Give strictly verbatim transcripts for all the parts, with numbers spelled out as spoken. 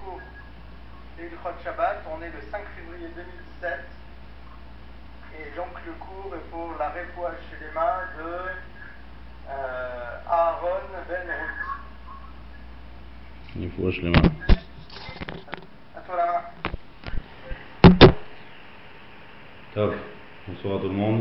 cours d'Hilchot Shabbat. On est le cinq février deux mille dix-sept. Et donc le cours est pour la réfoua chez les mains de euh, Aaron Ben Ruth. Réfoua chez les mains. À toi la main. Top. Bonsoir à tout le monde.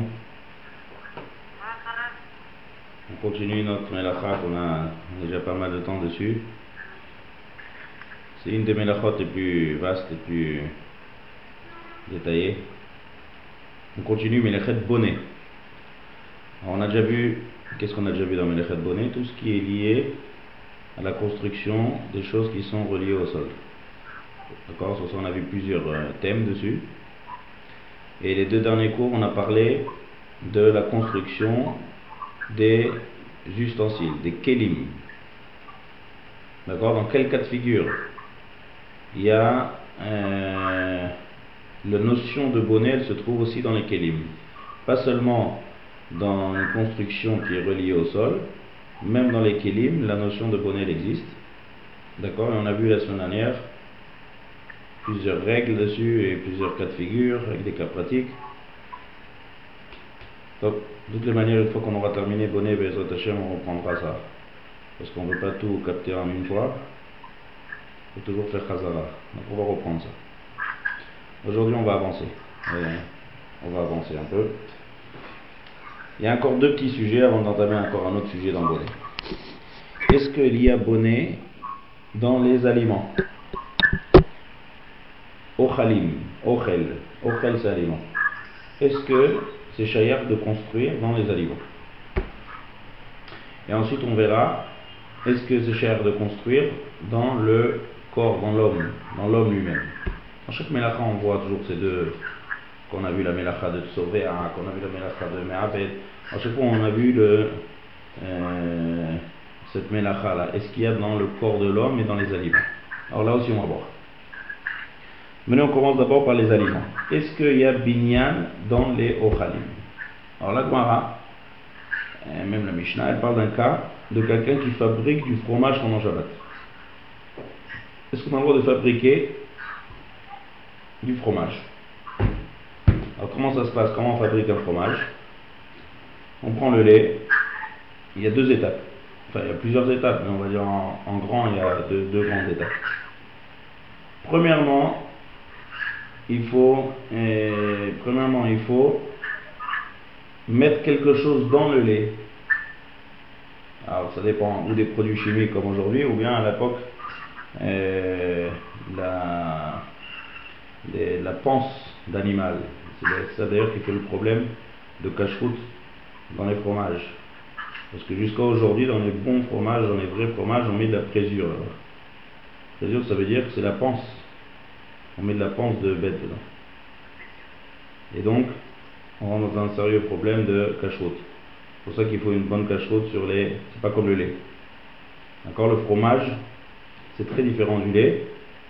On continue notre mélacha qu'on a déjà pas mal de temps dessus. C'est une des mélachot les plus vastes et plus détaillées. On continue Mélechet Bonnet. Alors on a déjà vu, qu'est-ce qu'on a déjà vu dans Mélechet Bonnet? Tout ce qui est lié à la construction des choses qui sont reliées au sol. D'accord? Sur ça on a vu plusieurs euh, thèmes dessus. Et les deux derniers cours on a parlé de la construction des ustensiles, des kelim. D'accord? Dans quel cas de figure il y a euh, la notion de bonnet, elle se trouve aussi dans les kelim. Pas seulement dans une construction qui est reliée au sol, même dans les kelim, la notion de bonnet elle existe. D'accord? Et on a vu la semaine dernière plusieurs règles dessus et plusieurs cas de figure avec des cas pratiques. Donc, de toutes les manières, une fois qu'on aura terminé bonnet, Bezrat Hashem, on reprendra ça. Parce qu'on ne veut pas tout capter en une fois. Il faut toujours faire Khazara. Donc on va reprendre ça. Aujourd'hui, on va avancer. Et on va avancer un peu. Il y a encore deux petits sujets avant d'entamer encore un autre sujet dans le bonnet. Est-ce qu'il y a bonnet dans les aliments? Ochalim, ochel, ochel c'est aliment. Est-ce que c'est shayach de construire dans les aliments? Et ensuite on verra, est-ce que c'est shayach de construire dans le corps, dans l'homme, dans l'homme lui-même? Dans chaque mélacha on voit toujours ces deux, qu'on a vu la mélacha de Tsovéa, qu'on a vu la mélacha de Me'abed. À chaque fois on a vu le, euh, cette mélacha là, est-ce qu'il y a dans le corps de l'homme et dans les aliments? Alors là aussi on va voir. Maintenant on commence d'abord par les aliments. Est-ce qu'il y a binyan dans les ochalim? Alors la Gemara, même la Mishnah, elle parle d'un cas de quelqu'un qui fabrique du fromage pendant Shabbat. Est-ce qu'on a le droit de fabriquer du fromage? Alors comment ça se passe? Comment on fabrique un fromage? On prend le lait. Il y a deux étapes. Enfin il y a plusieurs étapes, mais on va dire en, en grand il y a deux, deux grandes étapes. Premièrement, il faut, euh, premièrement, il faut mettre quelque chose dans le lait. Alors ça dépend ou des produits chimiques comme aujourd'hui, ou bien à l'époque euh, la, les, la panse d'animal. C'est ça d'ailleurs qui fait le problème de cache-route dans les fromages. Parce que jusqu'à aujourd'hui, dans les bons fromages, dans les vrais fromages, on met de la présure. Alors. Présure, ça veut dire que c'est la panse. On met de la panse de bête dedans. Et donc, on rentre dans un sérieux problème de cache-route. C'est pour ça qu'il faut une bonne cache-route sur les... C'est pas comme le lait. D'accord? Le fromage, c'est très différent du lait.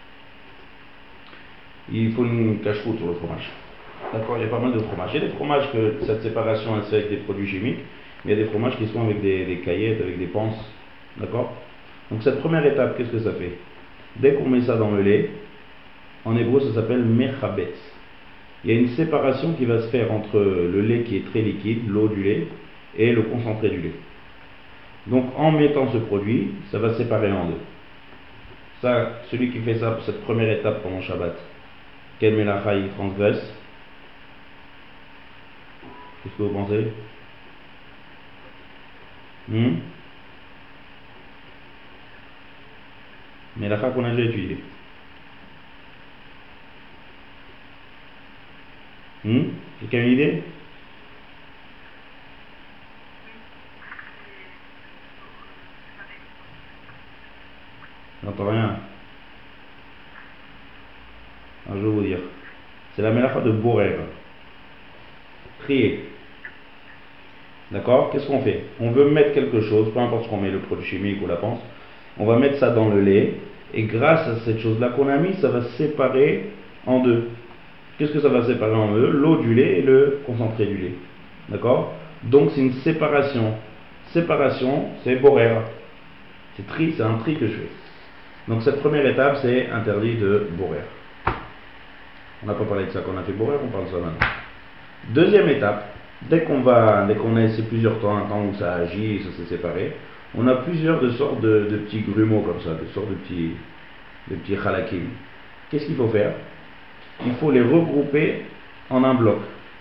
Il faut une cache-route sur le fromage. D'accord? Il y a pas mal de fromages. Il y a des fromages que cette séparation elle se fait avec des produits chimiques, mais il y a des fromages qui sont avec des, des caillettes, avec des panses. D'accord? Donc cette première étape, qu'est-ce que ça fait? Dès qu'on met ça dans le lait, en hébreu ça s'appelle mechabetz. Il y a une séparation qui va se faire entre le lait qui est très liquide, l'eau du lait, et le concentré du lait. Donc en mettant ce produit, ça va se séparer en deux. Ça, celui qui fait ça pour cette première étape pendant Shabbat, quel mélacha il transgresse? Qu'est-ce que vous pensez? hmm Mélacha qu'on a déjà étudié. Hmm Quelqu'un a une idée? J'entends rien. Alors, je vais vous dire. C'est la mélacha de borer. Trier. D'accord? Qu'est-ce qu'on fait? On veut mettre quelque chose, peu importe ce qu'on met, le produit chimique ou la panse, on va mettre ça dans le lait, et grâce à cette chose-là qu'on a mis, ça va se séparer en deux. Qu'est-ce que ça va séparer en deux? L'eau du lait et le concentré du lait. D'accord? Donc c'est une séparation. Séparation, c'est borer. C'est tri, c'est un tri que je fais. Donc cette première étape, c'est interdit de bourrer. On n'a pas parlé de ça quand on a fait bourrer, on parle de ça maintenant. Deuxième étape, dès qu'on va, dès qu'on a essayé plusieurs temps, un temps où ça agit, ça s'est séparé, on a plusieurs de sortes de, de petits grumeaux comme ça, de sortes de petits, de petits halakim. Qu'est-ce qu'il faut faire? Il faut les regrouper en un bloc.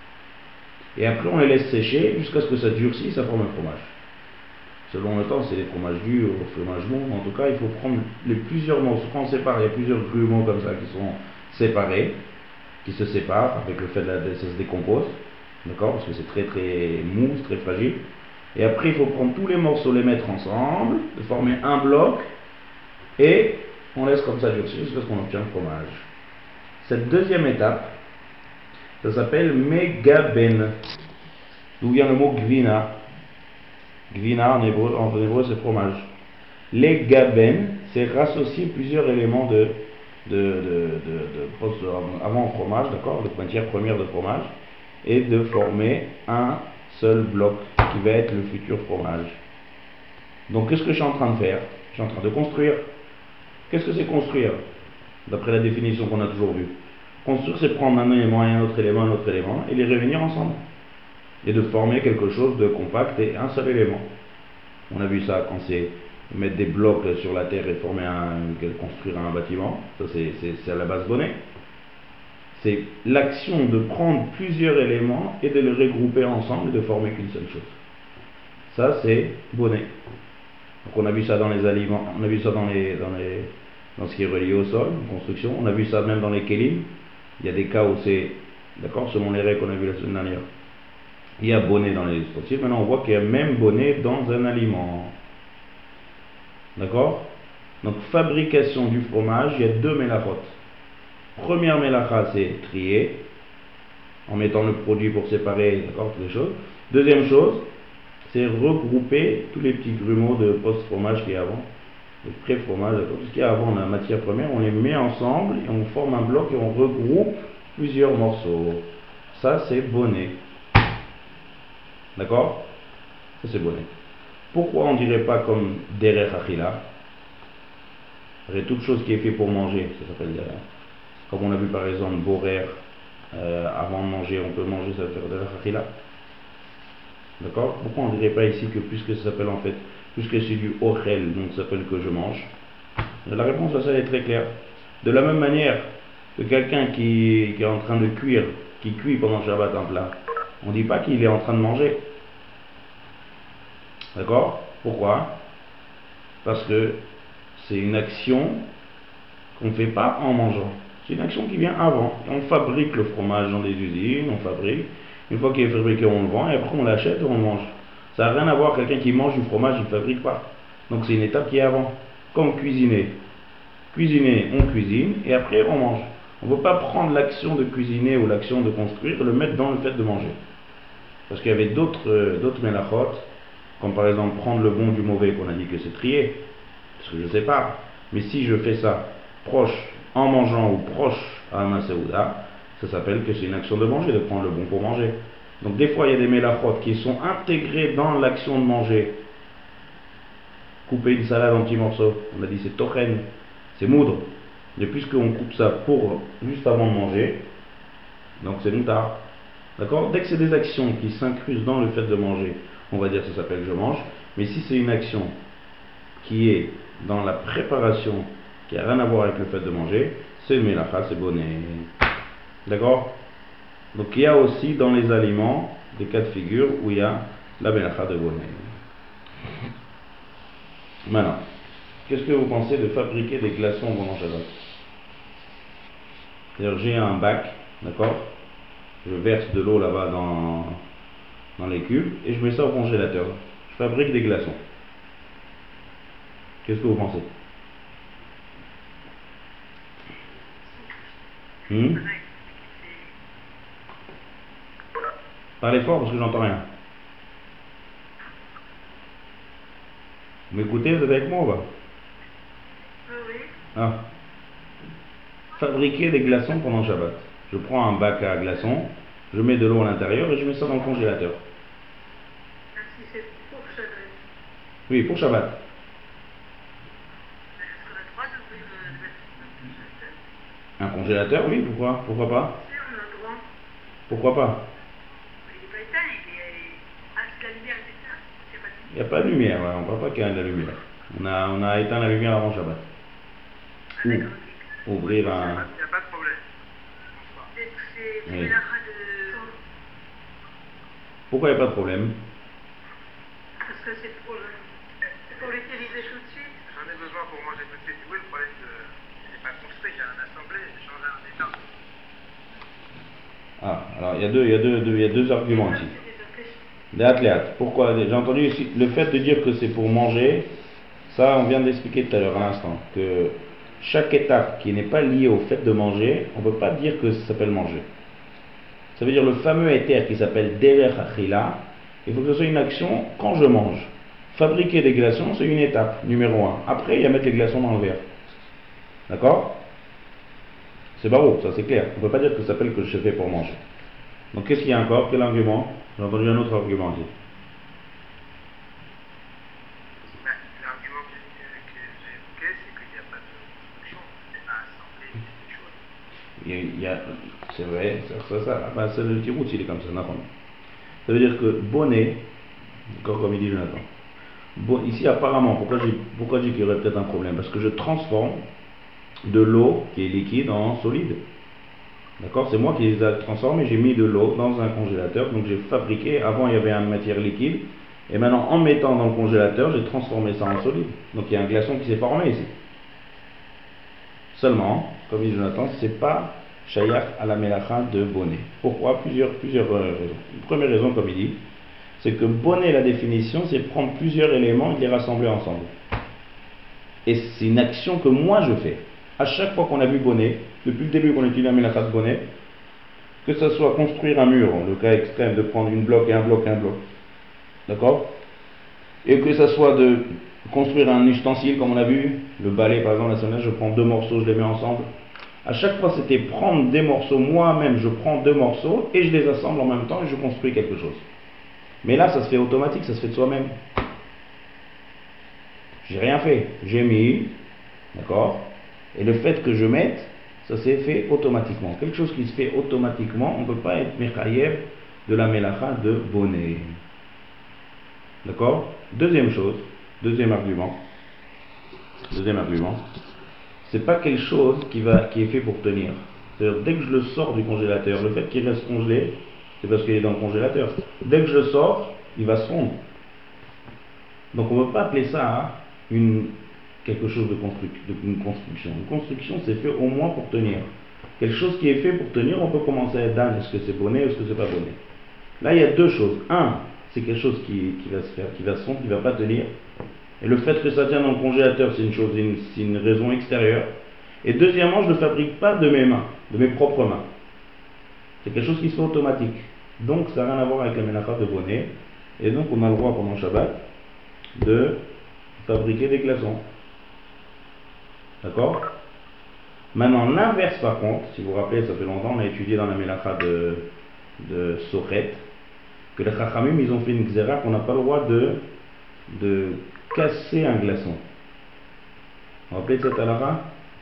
Et après on les laisse sécher jusqu'à ce que ça durcisse, ça forme un fromage. Selon le temps, c'est des fromages durs, fromages mous. En tout cas, il faut prendre les plusieurs morceaux. Quand on sépare, il y a plusieurs grumeaux comme ça qui sont séparés, qui se séparent avec le fait que ça se décompose. D'accord? Parce que c'est très très mou, c'est très fragile. Et après, il faut prendre tous les morceaux, les mettre ensemble, de former un bloc, et on laisse comme ça durcir jusqu'à ce qu'on obtient le fromage. Cette deuxième étape, ça s'appelle Megaben. D'où vient le mot Gvina. Gvina en hébreu, en hébreu c'est fromage. Les gaben, c'est rassocier plusieurs éléments de, de, de, de, de, de avant fromage, d'accord, de matière première de fromage, et de former un seul bloc qui va être le futur fromage. Donc qu'est-ce que je suis en train de faire? Je suis en train de construire. Qu'est-ce que c'est construire? D'après la définition qu'on a toujours vue. Construire, c'est prendre un élément et un autre élément, un autre élément, et les réunir ensemble. Et de former quelque chose de compact et un seul élément. On a vu ça quand c'est mettre des blocs sur la terre et former un, construire un bâtiment. Ça c'est à la base bonnet. C'est l'action de prendre plusieurs éléments et de les regrouper ensemble et de former qu'une seule chose. Ça c'est bonnet. Donc on a vu ça dans les aliments, on a vu ça dans les, dans les, dans ce qui est relié au sol, construction. On a vu ça même dans les kélim. Il y a des cas où c'est, d'accord, selon les règles qu'on a vu la semaine dernière. Il y a bonnet dans les ustensiles. Maintenant, on voit qu'il y a même bonnet dans un aliment. D'accord? Donc, fabrication du fromage, il y a deux mélachot. Première mélacha, c'est trier, en mettant le produit pour séparer, d'accord, toutes les choses. Deuxième chose, c'est regrouper tous les petits grumeaux de post-fromage qu'il y a avant, le pré-fromage, tout ce qu'il y a avant la matière première, on les met ensemble et on forme un bloc et on regroupe plusieurs morceaux. Ça, c'est bonnet. D'accord? Ça c'est bonnet. Pourquoi on ne dirait pas comme derech achila? Toute chose qui est fait pour manger, ça s'appelle derech. Comme on a vu par exemple borer, euh, avant de manger, on peut manger, ça s'appelle derech achila. D'accord? Pourquoi on ne dirait pas ici que puisque ça s'appelle en fait, puisque c'est du ochel, donc ça s'appelle que je mange? La réponse à ça est très claire. De la même manière que quelqu'un qui, qui est en train de cuire, qui cuit pendant Shabbat un plat, on ne dit pas qu'il est en train de manger. D'accord? Pourquoi? Parce que c'est une action qu'on ne fait pas en mangeant. C'est une action qui vient avant. On fabrique le fromage dans des usines, on fabrique. Une fois qu'il est fabriqué, on le vend, et après on l'achète et on le mange. Ça n'a rien à voir, quelqu'un qui mange du fromage, il ne fabrique pas. Donc c'est une étape qui est avant. Comme cuisiner. Cuisiner, on cuisine, et après on mange. On ne veut pas prendre l'action de cuisiner ou l'action de construire et le mettre dans le fait de manger. Parce qu'il y avait d'autres euh, d'autres mélachot, comme par exemple prendre le bon du mauvais, qu'on a dit que c'est trier, parce que je sépare. Mais si je fais ça proche, en mangeant ou proche à un Seouda, ça s'appelle que c'est une action de manger, de prendre le bon pour manger. Donc des fois il y a des mélachot qui sont intégrés dans l'action de manger. Couper une salade en petits morceaux, on a dit c'est tochen, c'est moudre. Mais puisqu'on coupe ça pour juste avant de manger, donc c'est moutar. D'accord? Dès que c'est des actions qui s'incrustent dans le fait de manger, on va dire que ça s'appelle je mange. Mais si c'est une action qui est dans la préparation, qui n'a rien à voir avec le fait de manger, c'est mélacha, c'est bonnet. D'accord? Donc il y a aussi dans les aliments des cas de figure où il y a la mélacha de bonnet. Maintenant, qu'est-ce que vous pensez de fabriquer des glaçons pendant Shabbat? C'est-à-dire j'ai un bac, d'accord? Je verse de l'eau là-bas dans, dans les cubes et je mets ça au congélateur. Je fabrique des glaçons. Qu'est-ce que vous pensez? hmm Parlez fort parce que j'entends rien. Vous m'écoutez? Vous êtes avec moi ou pas? Oui. Ah. Fabriquer des glaçons pendant Shabbat. Je prends un bac à glaçons, je mets de l'eau à l'intérieur et je mets ça dans le congélateur. Ah, si c'est pour Shabbat. Oui, pour Shabbat. Mais est-ce qu'on a le droit d'ouvrir Un congélateur, oui, pourquoi Pourquoi pas Tu sais, on a le droit. Pourquoi pas Il n'est pas éteint, il est. Ah, si la lumière est éteinte, c'est pas Il n'y a pas de lumière, ouais, on ne voit pas qu'il y a de la lumière. On a, on a éteint la lumière avant Shabbat. Ah, Ou d'accord, ok. ouvrir Il n'y a, un... pas- il y a pas de problème. Bonsoir. C'est c'est Oui. Mélacha de. Pourquoi il n'y a pas de problème? Parce que c'est pour, le- c'est pour l'utiliser tout de suite. J'en ai besoin pour manger tout de suite. Oui, le problème, de... il n'est pas construit. J'ai un assemblé, j'ai changé un état. Ah, alors il y a deux, il y a deux, deux- il y a deux arguments ici. C'est des empêches. Des athlètes. Pourquoi? J'ai entendu ici le fait de dire que c'est pour manger, ça on vient d'expliquer tout à l'heure à l'instant, que chaque étape qui n'est pas liée au fait de manger, on ne peut pas dire que ça s'appelle manger. Ça veut dire le fameux éther qui s'appelle Derech Achila, il faut que ce soit une action quand je mange. Fabriquer des glaçons, c'est une étape, numéro un. Après, il y a mettre les glaçons dans le verre. D'accord? C'est barreau, ça c'est clair. On ne peut pas dire que ça s'appelle que je fais pour manger. Donc qu'est-ce qu'il y a encore? Quel argument? J'ai entendu un autre argument ici. Ben, l'argument que, que j'ai évoqué, c'est qu'il n'y a pas de construction. C'est pas assemblé, c'est des choses. Il y a, il y a- c'est vrai, ça, ça, ça, ah ben, c'est le petit route, il est comme ça, d'accord. Ça veut dire que bonnet, encore comme il dit Jonathan, bon, ici apparemment, pourquoi j'ai pourquoi j'ai qu'il y aurait peut-être un problème? Parce que je transforme de l'eau qui est liquide en solide. D'accord? C'est moi qui les ai transformés, j'ai mis de l'eau dans un congélateur, donc j'ai fabriqué, avant il y avait une matière liquide, et maintenant en mettant dans le congélateur, j'ai transformé ça en solide. Donc il y a un glaçon qui s'est formé ici. Seulement, comme dit Jonathan, c'est pas Shayach à la Melacha de bonnet. Pourquoi? Plusieurs, plusieurs euh, raisons. Une première raison, comme il dit, c'est que bonnet, la définition, c'est prendre plusieurs éléments et les rassembler ensemble. Et c'est une action que moi je fais. À chaque fois qu'on a vu bonnet, depuis le début qu'on étudie la Melacha de bonnet, que ce soit construire un mur, le cas extrême de prendre une bloc et un bloc et un bloc, d'accord? Et que ce soit de construire un ustensile, comme on a vu, le balai par exemple, la sonnette, je prends deux morceaux, je les mets ensemble. À chaque fois, c'était prendre des morceaux, moi-même, je prends deux morceaux et je les assemble en même temps et je construis quelque chose. Mais là, ça se fait automatique, ça se fait de soi-même. J'ai rien fait, j'ai mis, d'accord? Et le fait que je mette, ça s'est fait automatiquement. Quelque chose qui se fait automatiquement, on ne peut pas être mechayev de la melacha de bonnet. D'accord? Deuxième chose, deuxième argument, deuxième argument, c'est pas quelque chose qui, va, qui est fait pour tenir. C'est-à-dire, dès que je le sors du congélateur, le fait qu'il reste congelé, c'est parce qu'il est dans le congélateur. Dès que je le sors, il va se fondre. Donc on ne peut pas appeler ça hein, une, quelque chose de, construc, de une construction. Une construction, c'est fait au moins pour tenir. Quelque chose qui est fait pour tenir, on peut commencer à dire, est-ce que c'est bonnet ou est-ce que c'est pas bonnet. Là, il y a deux choses. Un, c'est quelque chose qui, qui va se faire, qui va se fondre, qui ne va pas tenir. Et le fait que ça tient dans le congélateur, c'est une chose, une, c'est une raison extérieure. Et deuxièmement, je ne le fabrique pas de mes mains, de mes propres mains. C'est quelque chose qui se fait automatique. Donc, ça n'a rien à voir avec la mélacha de bonnet. Et donc, on a le droit pendant Shabbat de fabriquer des glaçons. D'accord? Maintenant, l'inverse par contre, si vous vous rappelez, ça fait longtemps, on a étudié dans la mélacha de, de Sochet, que les Chachamim, ils ont fait une xéra qu'on n'a pas le droit de, de casser un glaçon. Vous vous rappelez de cette halakha?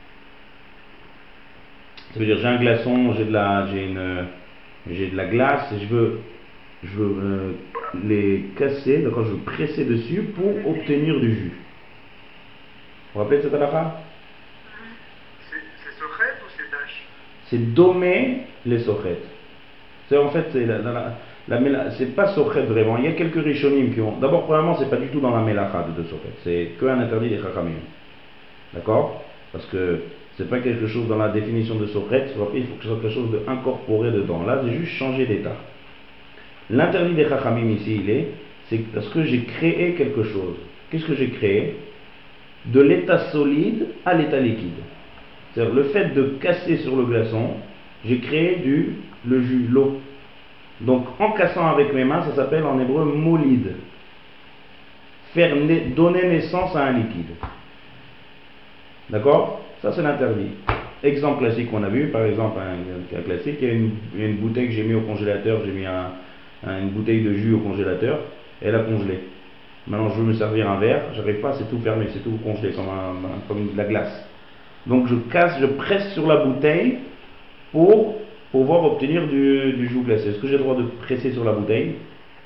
Ça veut dire, j'ai un glaçon, j'ai de la, j'ai une, j'ai de la glace, et je veux, je veux euh, les casser, d'accord, je veux presser dessus pour obtenir du jus. Vous vous rappelez de cette halakha? C'est c'est Sochet ou c'est Dash? C'est dommer les Sochet. C'est en fait, c'est la, la, la, la méla- c'est pas Sochet vraiment. Il y a quelques rishonim qui ont. D'abord, premièrement, c'est pas du tout dans la mélacha de Sochet. C'est que un interdit des Chachamim. D'accord? Parce que c'est pas quelque chose dans la définition de Sochet. Il faut que ce soit quelque chose d'incorporé dedans. Là, c'est juste changer d'état. L'interdit des Chachamim ici, il est, c'est parce que j'ai créé quelque chose. Qu'est-ce que j'ai créé? De l'état solide à l'état liquide. C'est-à-dire le fait de casser sur le glaçon, j'ai créé du, le jus, l'eau. Donc en cassant avec mes mains, ça s'appelle en hébreu molide. Faire na- donner naissance à un liquide. D'accord? Ça c'est l'interdit. Exemple classique qu'on a vu, par exemple un cas classique, il y a une, il y a une bouteille que j'ai mis au congélateur, j'ai mis un, un, une bouteille de jus au congélateur, et elle a congelé. Maintenant je veux me servir un verre, j'arrive pas, c'est tout fermé, c'est tout congelé comme, un, comme de la glace. Donc je casse, je presse sur la bouteille pour pouvoir obtenir du, du jus glacé. Est-ce que j'ai le droit de presser sur la bouteille?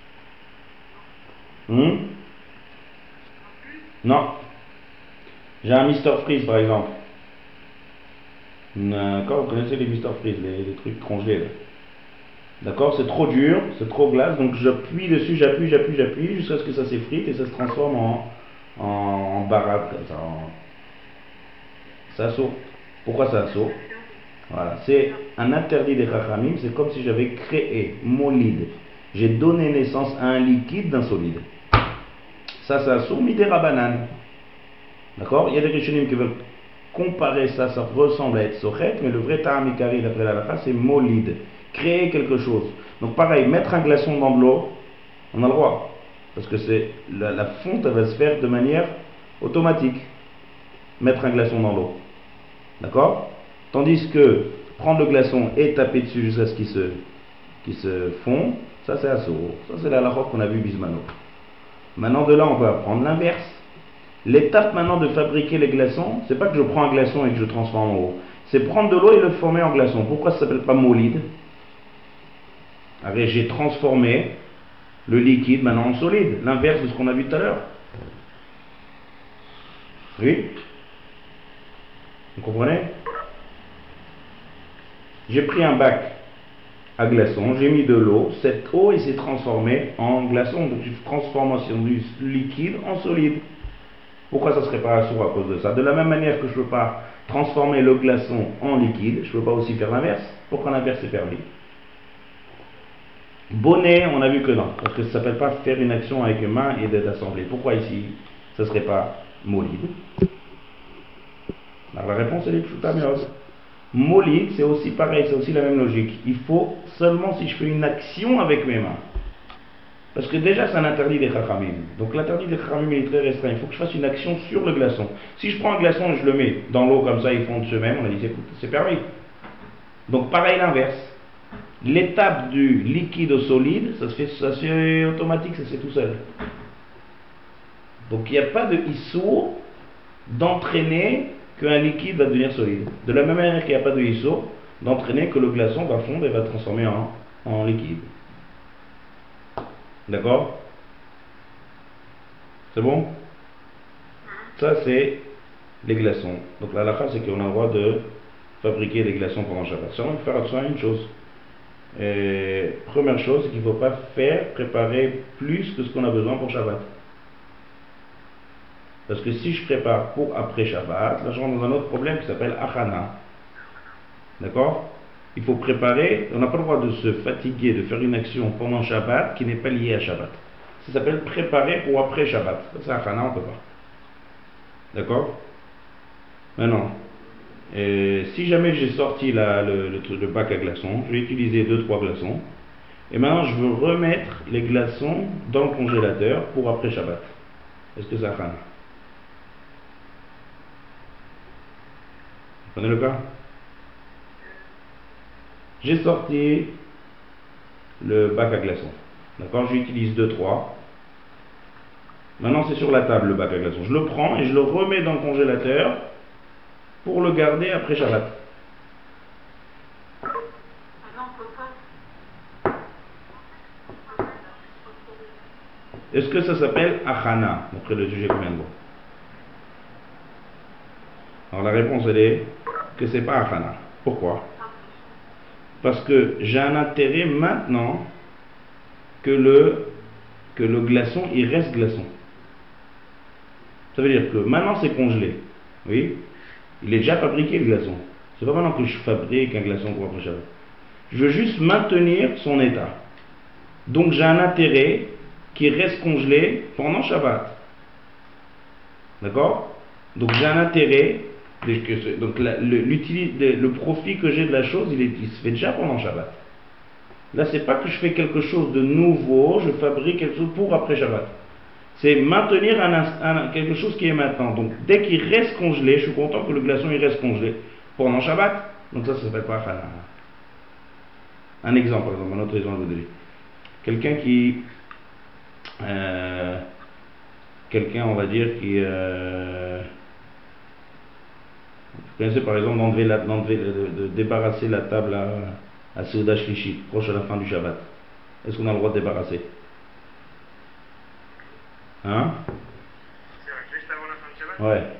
hmm Non. J'ai un mister Freeze par exemple. D'accord, vous connaissez les mister Freeze, les, les trucs congelés là. D'accord, c'est trop dur, c'est trop glace, donc j'appuie dessus, j'appuie, j'appuie, j'appuie, jusqu'à ce que ça s'effrite et ça se transforme en, en, en baratte comme ça. En... Ça saute. Pourquoi ça saute? Voilà, c'est un interdit des Chachamim, c'est comme si j'avais créé, molide. J'ai donné naissance à un liquide d'un solide. Ça, ça saute, midera banane. D'accord? Il y a des Rishonim qui veulent comparer ça, ça ressemble à être sochet, mais le vrai ta'am ikari d'après la halakha, c'est molide. Créer quelque chose. Donc pareil, mettre un glaçon dans de l'eau, on a le droit. Parce que c'est la, la fonte, elle va se faire de manière automatique. Mettre un glaçon dans l'eau. D'accord? Tandis que prendre le glaçon et taper dessus jusqu'à ce qu'il se, qu'il se fond, ça c'est assour. Ça c'est la halakha qu'on a vu bismano. Maintenant de là on peut apprendre l'inverse. L'étape maintenant de fabriquer les glaçons, c'est pas que je prends un glaçon et que je transforme en eau. C'est prendre de l'eau et le former en glaçon. Pourquoi ça s'appelle pas molide? J'ai transformé le liquide maintenant en solide, l'inverse de ce qu'on a vu tout à l'heure. Oui? Vous comprenez? J'ai pris un bac à glaçons, j'ai mis de l'eau, cette eau s'est transformée en glaçon, donc une transformation du liquide en solide. Pourquoi ça serait pas assourd à cause de ça? De la même manière que je ne peux pas transformer le glaçon en liquide, je ne peux pas aussi faire l'inverse. Pourquoi l'inverse est permis? Bonnet, on a vu que non, parce que ça ne s'appelle pas faire une action avec une main et d'être assemblé. Pourquoi ici, ça ne serait pas molide? Alors la réponse elle est pshuta meod. Molide, c'est aussi pareil, c'est aussi la même logique. Il faut seulement si je fais une action avec mes mains. Parce que déjà c'est un interdit des chachamim. Donc l'interdit des chachamim est très restreint. Il faut que je fasse une action sur le glaçon. Si je prends un glaçon et je le mets dans l'eau comme ça, ils font de eux-mêmes, on a dit écoute, c'est permis. Donc pareil l'inverse. L'étape du liquide au solide, ça se fait, ça se fait automatique, ça se fait tout seul. Donc il n'y a pas de issour d'entraîner qu'un liquide va devenir solide. De la même manière qu'il n'y a pas de issour d'entraîner que le glaçon va fondre et va transformer en, en liquide. D'accord? C'est bon? Ça c'est les glaçons. Donc la halakha c'est qu'on a le droit de fabriquer des glaçons pendant Shabbat. Ça on va faire attention à une chose. Et première chose, c'est qu'il ne faut pas faire préparer plus que ce qu'on a besoin pour Shabbat. Parce que si je prépare pour après Shabbat, là je rentre dans un autre problème qui s'appelle achana. D'accord? Il faut préparer, on n'a pas le droit de se fatiguer, de faire une action pendant Shabbat qui n'est pas liée à Shabbat. Ça s'appelle préparer pour après Shabbat. Ça c'est achana, on ne peut pas. D'accord? Maintenant, et si jamais j'ai sorti la, le, le, le bac à glaçons, je vais utiliser deux trois glaçons. Et maintenant je veux remettre les glaçons dans le congélateur pour après Shabbat. Est-ce que ça achana? Vous comprenez le cas? J'ai sorti le bac à glaçons. D'accord? J'utilise deux trois. Maintenant c'est sur la table le bac à glaçons. Je le prends et je le remets dans le congélateur pour le garder après Shabbat. Est-ce que ça s'appelle achana, d'après le sujet qu'on vient de voir? Alors la réponse elle est que c'est pas achana. Pourquoi? Parce que j'ai un intérêt maintenant que le, que le glaçon il reste glaçon. Ça veut dire que maintenant c'est congelé. Oui? Il est déjà fabriqué le glaçon. C'est pas maintenant que je fabrique un glaçon pour après Shabbat. Je veux juste maintenir son état. Donc j'ai un intérêt qui reste congelé pendant Shabbat. D'accord? Donc j'ai un intérêt, donc la, le, le profit que j'ai de la chose, il, est, il se fait déjà pendant Shabbat. Là c'est pas que je fais quelque chose de nouveau, je fabrique quelque chose pour après Shabbat. C'est maintenir un, un, quelque chose qui est maintenant. Donc dès qu'il reste congelé, je suis content que le glaçon il reste congelé pendant Shabbat. Donc ça, ça s'appelle pas achana. Un exemple, par exemple, un autre exemple de lui. Quelqu'un qui... Euh, quelqu'un, on va dire, qui... Euh, Vous connaissez par exemple d'enlever la, d'enlever, de, de débarrasser la table à, à Seuda Shlishi, proche à la fin du Shabbat. Est-ce qu'on a le droit de débarrasser? Hein? C'est vrai, juste avant la fin du Shabbat? Ouais.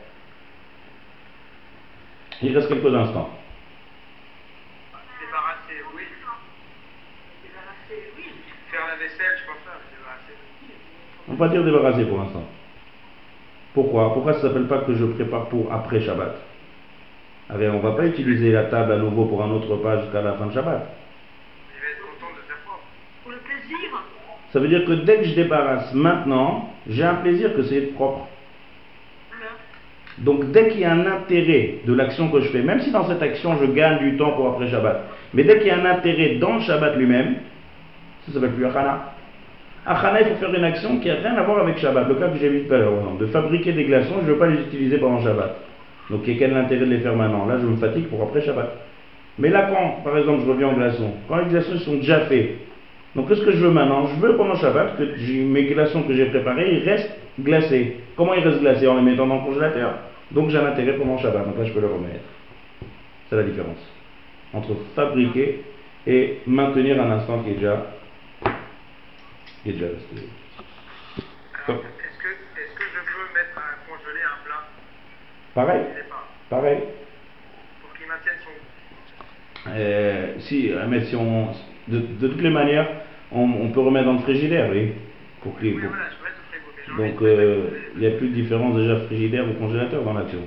Il reste quelques instants. Débarrasser, oui. Débarrasser, oui. Faire la vaisselle, je pense pas, mais débarrasser. On va dire débarrasser pour l'instant. Pourquoi? Pourquoi ça ne s'appelle pas que je prépare pour après Shabbat? Allez, on ne va pas utiliser la table à nouveau pour un autre repas jusqu'à la fin de Shabbat. Il va être content de faire propre. Pour le plaisir. Ça veut dire que dès que je débarrasse maintenant, j'ai un plaisir que c'est propre. Voilà. Donc dès qu'il y a un intérêt de l'action que je fais, même si dans cette action je gagne du temps pour après Shabbat, mais dès qu'il y a un intérêt dans le Shabbat lui-même, ça s'appelle plus Achana. Achana, il faut faire une action qui n'a rien à voir avec Shabbat. Le cas que j'ai vu tout à l'heure, de fabriquer des glaçons, je ne veux pas les utiliser pendant Shabbat. Donc quel est l'intérêt de les faire maintenant? Là, je me fatigue pour après Shabbat. Mais là, quand, par exemple, je reviens aux glaçons, quand les glaçons sont déjà faits, donc qu'est-ce que je veux maintenant? Je veux pendant Shabbat que mes glaçons que j'ai préparés, ils restent glacés. Comment ils restent glacés? En les mettant dans le congélateur. Donc j'ai un intérêt pendant Shabbat, donc là je peux le remettre. C'est la différence entre fabriquer et maintenir un instant qui est déjà, qui est déjà resté. Alors, est-ce que, est-ce que je peux mettre à congeler un plat? Pareil, Je sais pas. pareil. Pour qu'il maintienne son. Euh, si, mais si on, de, de toutes les manières, on, on peut remettre dans le frigidaire, oui. Pour qu'il, Oui, pour- voilà, je peux mettre au frigo. Mais j'ai envie donc de mettre à euh, congeler. il n'y a plus de différence déjà frigidaire ou congélateur dans l'action.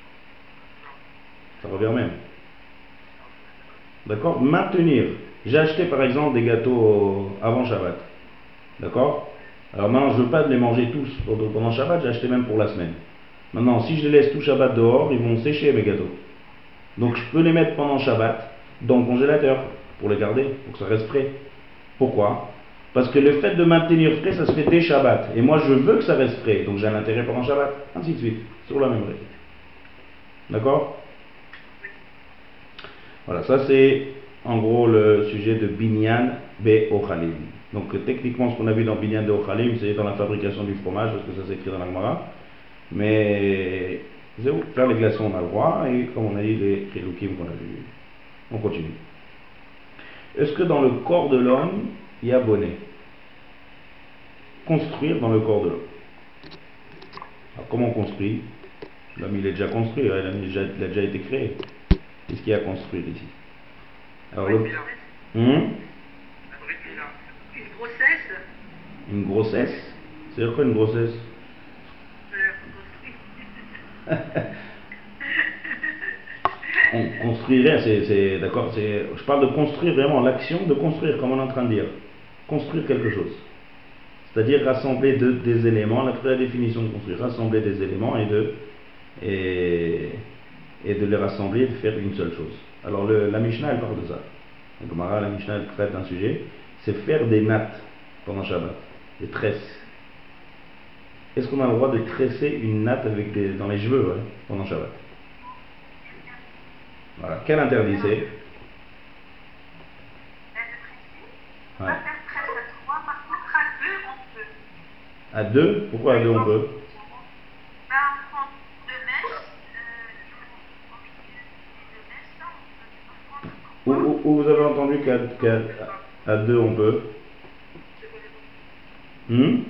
Ça revient au même. D'accord? Maintenir. J'ai acheté par exemple des gâteaux avant Shabbat. D'accord? Alors maintenant, je ne veux pas de les manger tous pendant pendant Shabbat, j'ai acheté même pour la semaine. Maintenant, si je les laisse tout Shabbat dehors, ils vont sécher mes gâteaux. Donc je peux les mettre pendant Shabbat dans le congélateur pour les garder, pour que ça reste frais. Pourquoi? Parce que le fait de maintenir frais, ça se fait dès Shabbat. Et moi, je veux que ça reste frais, donc j'ai un intérêt pendant Shabbat. Ainsi de suite, sur la même règle. D'accord? Voilà, ça c'est en gros le sujet de Binyan Be Ochalim. Donc techniquement, ce qu'on a vu dans Binyan Be Ochalim, c'est dans la fabrication du fromage, parce que ça s'écrit dans la Gemara. Mais c'est où faire les glaçons, on a le droit, et comme on a dit, les Chilukim qu'on a vu. On continue. Est-ce que dans le corps de l'homme, il y a bonnet? Construire dans le corps de l'homme. Alors comment on construit? L'homme il est déjà construit, il a déjà, il a déjà été créé. Qu'est-ce qu'il y a à construire ici? Alors le... Brit Mila. Hum La Brit Mila. Une grossesse. Une grossesse? C'est quoi une grossesse? Euh, On construirait, c'est, c'est d'accord, c'est, je parle de construire vraiment, l'action de construire, comme on est en train de dire. Construire quelque chose. C'est-à-dire rassembler de, des éléments, la, la définition de construire, rassembler des éléments et de, et, et de les rassembler et de faire une seule chose. Alors le, la Mishnah, elle parle de ça. La Gemara, la Mishnah, elle traite un sujet, c'est faire des nattes pendant Shabbat, des tresses. Est-ce qu'on a le droit de tresser une natte avec des, dans les cheveux ouais, pendant Shabbat? Voilà. Quel interdit c'est? On Ouais. va faire tresse à trois, par contre à deux on peut. À deux? Pourquoi à deux on peut? Ben, on prend deux mèches, euh, on utilise deux mèches, ça, on peut Où, prendre où- où vous avez entendu qu'à qu'à à deux on peut? Hmm?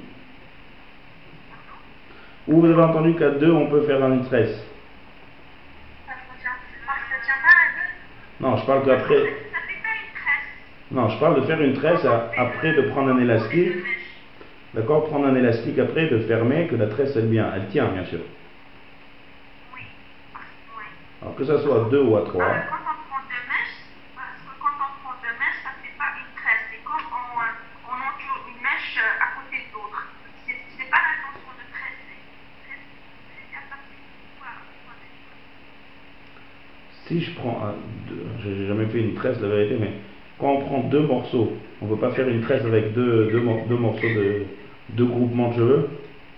Où vous avez entendu qu'à deux on peut faire une tresse? parce que ça tient pas à deux. Non, je parle qu'après. Ça fait pas une tresse. Non, je parle de faire une tresse à- après de prendre un élastique. Deux mèches. D'accord? Prendre un élastique après, de fermer, que la tresse elle bien, elle tient bien sûr. Oui. Oui. Alors que ça soit à deux ou à trois. Alors, quand on prend deux mèches, parce que quand on prend deux mèches, ça fait pas une tresse. C'est comme on, euh, on entoure une mèche euh, à côté de l'autre. C'est c'est pas l'intention de tresser. Tresser, il y a pas de quoi, quoi Si je prends un, deux, j'ai jamais fait une tresse la vérité, mais quand on prend deux morceaux, on ne peut pas faire une tresse avec deux, deux, mor- deux morceaux de deux groupements de cheveux.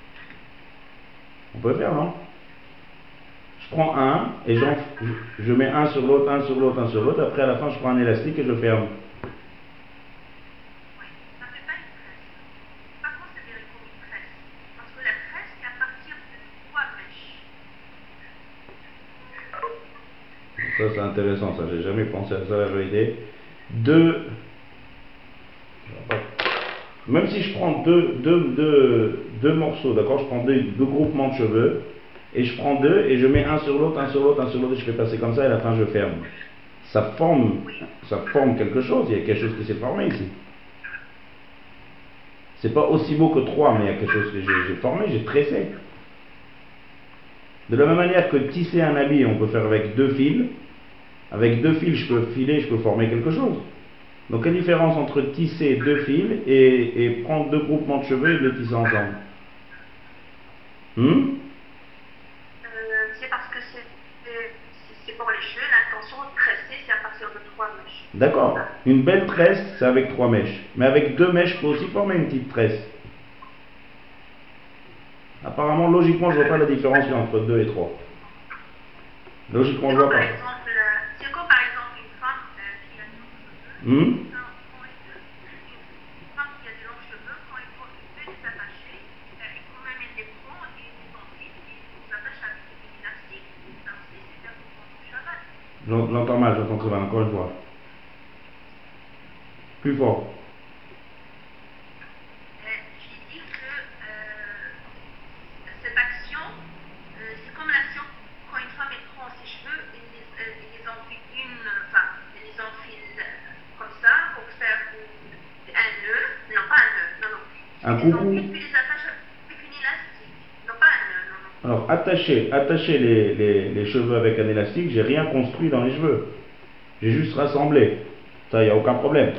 On peut le faire, non? Je prends un et j'en, je, je mets un sur l'autre, un sur l'autre, un sur l'autre. Après à la fin, je prends un élastique et je ferme. Oui, ça fait pas une tresse. C'est pas considéré comme une tresse. Parce que la tresse, c'est à partir de trois mèches. intéressant ça, j'ai jamais pensé à ça la vérité. Deux, même si je prends deux, deux, deux, deux morceaux, d'accord, je prends deux, deux groupements de cheveux, et je prends deux, et je mets un sur l'autre, un sur l'autre, un sur l'autre, et je fais passer comme ça, et à la fin je ferme. Ça forme, ça forme quelque chose, il y a quelque chose qui s'est formé ici. C'est pas aussi beau que trois, mais il y a quelque chose que j'ai formé, j'ai tressé. De la même manière que tisser un habit, on peut faire avec deux fils. Avec deux fils, je peux filer, je peux former quelque chose. Donc, quelle différence entre tisser deux fils et, et prendre deux groupements de cheveux et les tisser ensemble? hmm euh, C'est parce que c'est pour les cheveux, l'intention de tresser, c'est à partir de trois mèches. D'accord. Une belle tresse, c'est avec trois mèches. Mais avec deux mèches, je peux aussi former une petite tresse. Apparemment, logiquement, je ne vois pas la différence entre deux et trois. Logiquement, je ne vois pas. C'est comme par exemple une femme qui a des longs cheveux. Hmm? Une femme qui a des longs cheveux, quand il faut les attacher, quand même elle les prend et les enlève et les attache avec une élastique. Ça aussi, c'est un mouvement du Shabbat. J'entends mal, j'entends très mal, encore une fois. Plus fort. J'ai dit que euh, cette action, euh, c'est comme l'action quand une femme elle prend ses cheveux et les, euh, les enfile une, enfin, les enfile comme ça pour faire un nœud, non pas un nœud, non, non. Un les coucou. enfile puis les attache avec une élastique, non pas un nœud, non, non. Alors, attacher, attacher les, les, les cheveux avec un élastique, j'ai rien construit dans les cheveux. J'ai juste rassemblé. Ça, il n'y a aucun problème.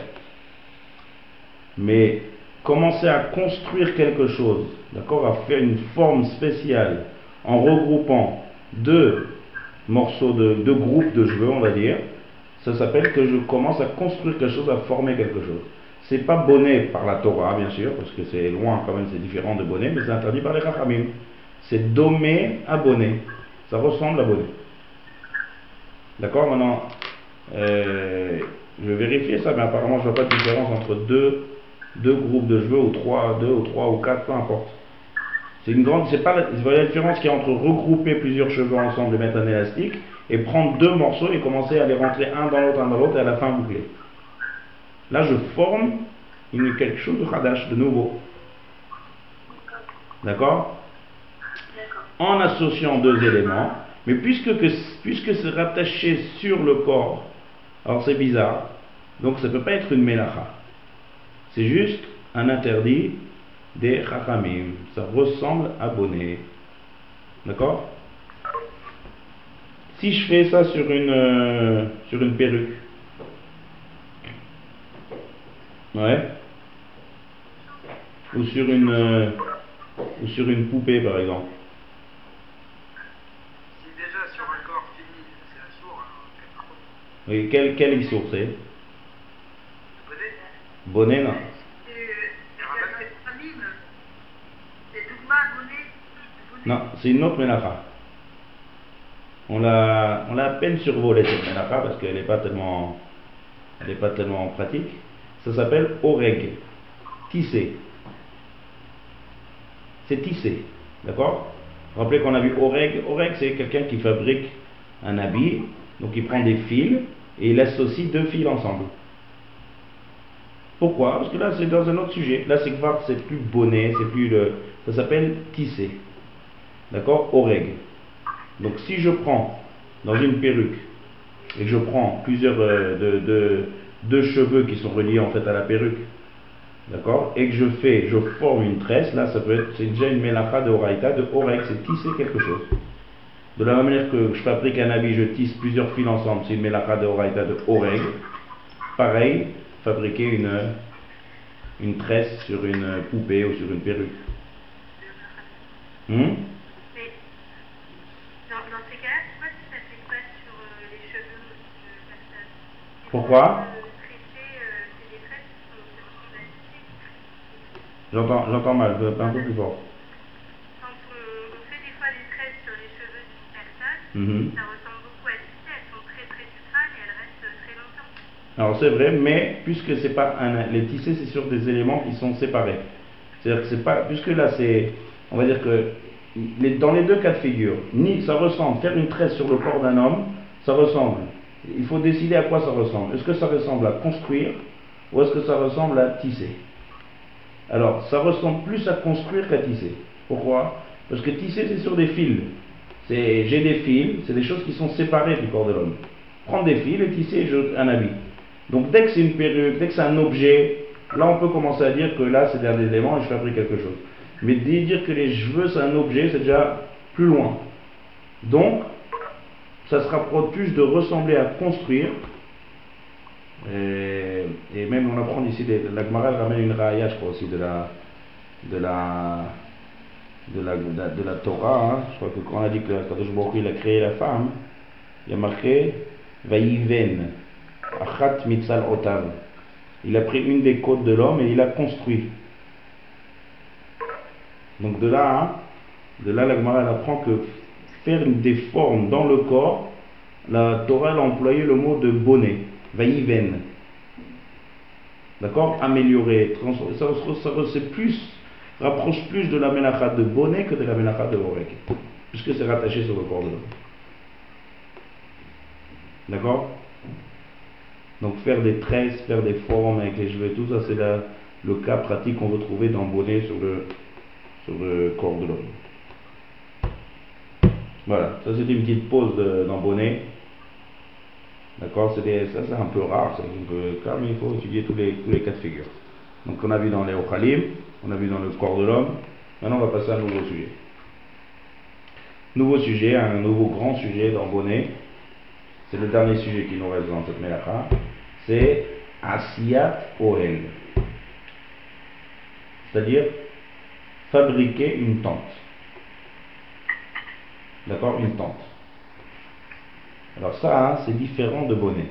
Mais commencer à construire quelque chose, d'accord, à faire une forme spéciale en regroupant deux morceaux de deux groupes de cheveux, on va dire, ça s'appelle que je commence à construire quelque chose, à former quelque chose. C'est pas bonnet par la Torah, bien sûr, parce que c'est loin quand même, c'est différent de bonnet, mais c'est interdit par les Chachamim. C'est domé à bonnet. Ça ressemble à bonnet. D'accord? Maintenant, euh, je vais vérifier ça, mais apparemment je vois pas de différence entre deux deux groupes de cheveux, ou trois, deux ou trois ou quatre, peu importe. C'est une grande, c'est pas la, c'est pas la différence qu'il y a entre regrouper plusieurs cheveux ensemble et mettre un élastique, et prendre deux morceaux et commencer à les rentrer un dans l'autre, un dans l'autre, et à la fin boucler. Là, je forme une, quelque chose de Hadash, de nouveau. D'accord? En associant deux éléments, mais puisque, que, puisque c'est rattaché sur le corps, alors c'est bizarre, donc ça ne peut pas être une mélacha. C'est juste un interdit des Chachamim. Ça ressemble à bonnet. D'accord? Si je fais ça sur une, euh, sur une perruque, ouais, ou sur une, euh, ou sur une poupée par exemple. Si déjà sur un corps fini, c'est un sourd, hein, Oui, quel, quel issour c'est? Bonnet, non. Non, c'est une autre mélacha. On l'a, on l'a à peine survolé cette mélacha parce qu'elle n'est pas tellement, elle n'est pas tellement pratique. Ça s'appelle oreg, tissé. C'est tissé, d'accord? Rappelez qu'on a vu oreg. Oreg, c'est quelqu'un qui fabrique un habit, donc il prend des fils et il associe deux fils ensemble. Pourquoi? Parce que là c'est dans un autre sujet. Là c'est que c'est plus bonnet, c'est plus le. Ça s'appelle tisser. D'accord? Oreg. Donc si je prends dans une perruque et que je prends plusieurs euh, de, de, de cheveux qui sont reliés en fait à la perruque, d'accord? Et que je fais, je forme une tresse, là ça peut être, c'est déjà une mélacha de oraïta, de oreg, c'est tisser quelque chose. De la même manière que je fabrique un habit, je tisse plusieurs fils ensemble, c'est une mélacha de oraïta, de oreg. Pareil, fabriquer une, une tresse sur une poupée ou sur une perruque. Hmm? Mais dans, dans ces cas-là, pourquoi ça ne fait pas sur euh, les cheveux de personne? Pourquoi? Euh, tresser, euh, c'est des tresses qui sont automatisées. J'entends, j'entends mal, un peu plus fort. Quand on, on fait des fois des tresses sur les cheveux d'une personne, Mm-hmm. ça ressemble beaucoup à tisser, elles sont très très sucrales et elles restent très longtemps. Alors c'est vrai, mais puisque c'est pas un, les tissés c'est sur des éléments qui sont séparés. C'est-à-dire que c'est pas, puisque là c'est, on va dire que les, dans les deux cas de figure, ni ça ressemble, faire une tresse sur le corps d'un homme, ça ressemble Il faut décider à quoi ça ressemble. Est-ce que ça ressemble à construire ou est-ce que ça ressemble à tisser? Alors, ça ressemble plus à construire qu'à tisser. Pourquoi? Parce que tisser, c'est sur des fils. J'ai des fils, c'est des choses qui sont séparées du corps de l'homme. Prendre des fils et tisser un habit. Donc, dès que c'est une perruque, dès que c'est un objet, là, on peut commencer à dire que là, c'est un élément et je fabrique quelque chose. Mais dire que les cheveux, c'est un objet, c'est déjà plus loin. Donc, ça se rapproche plus de ressembler à construire. Et, et même, on apprend ici, la Gemara ramène une raya, je crois aussi, de la, de la, de la, de la, de la Torah. Hein. Je crois que quand on a dit que Kadosh Baruch Hu, il a créé la femme, il y a marqué Vayiven, Achat Mitzal Otav. Il a pris une des côtes de l'homme et il a construit. Donc de là, hein, de là, la Gemara apprend que faire des formes dans le corps, la Torah a employé le mot de bonnet, vaïven. D'accord? Améliorer, ça, ça, ça plus, rapproche plus de la mélacha de bonnet que de la mélacha de orek, puisque c'est rattaché sur le corps de l'homme. D'accord? Donc faire des tresses, faire des formes avec les cheveux et tout ça, c'est le cas pratique qu'on veut trouver dans bonnet sur le, sur le corps de l'homme. Voilà, ça c'est une petite pause de, dans bonnet. D'accord, ça c'est un peu rare, c'est un peu calme, mais il faut étudier tous les, tous les cas de figure. Donc on a vu dans les Ochalim, on a vu dans le corps de l'homme, maintenant on va passer à un nouveau sujet. Nouveau sujet, un nouveau grand sujet dans bonnet, c'est le dernier sujet qui nous reste dans cette mélacha, c'est Asiyat Ohel. C'est-à-dire fabriquer une tente. D'accord, une tente. Alors ça, hein, c'est différent de bonnet.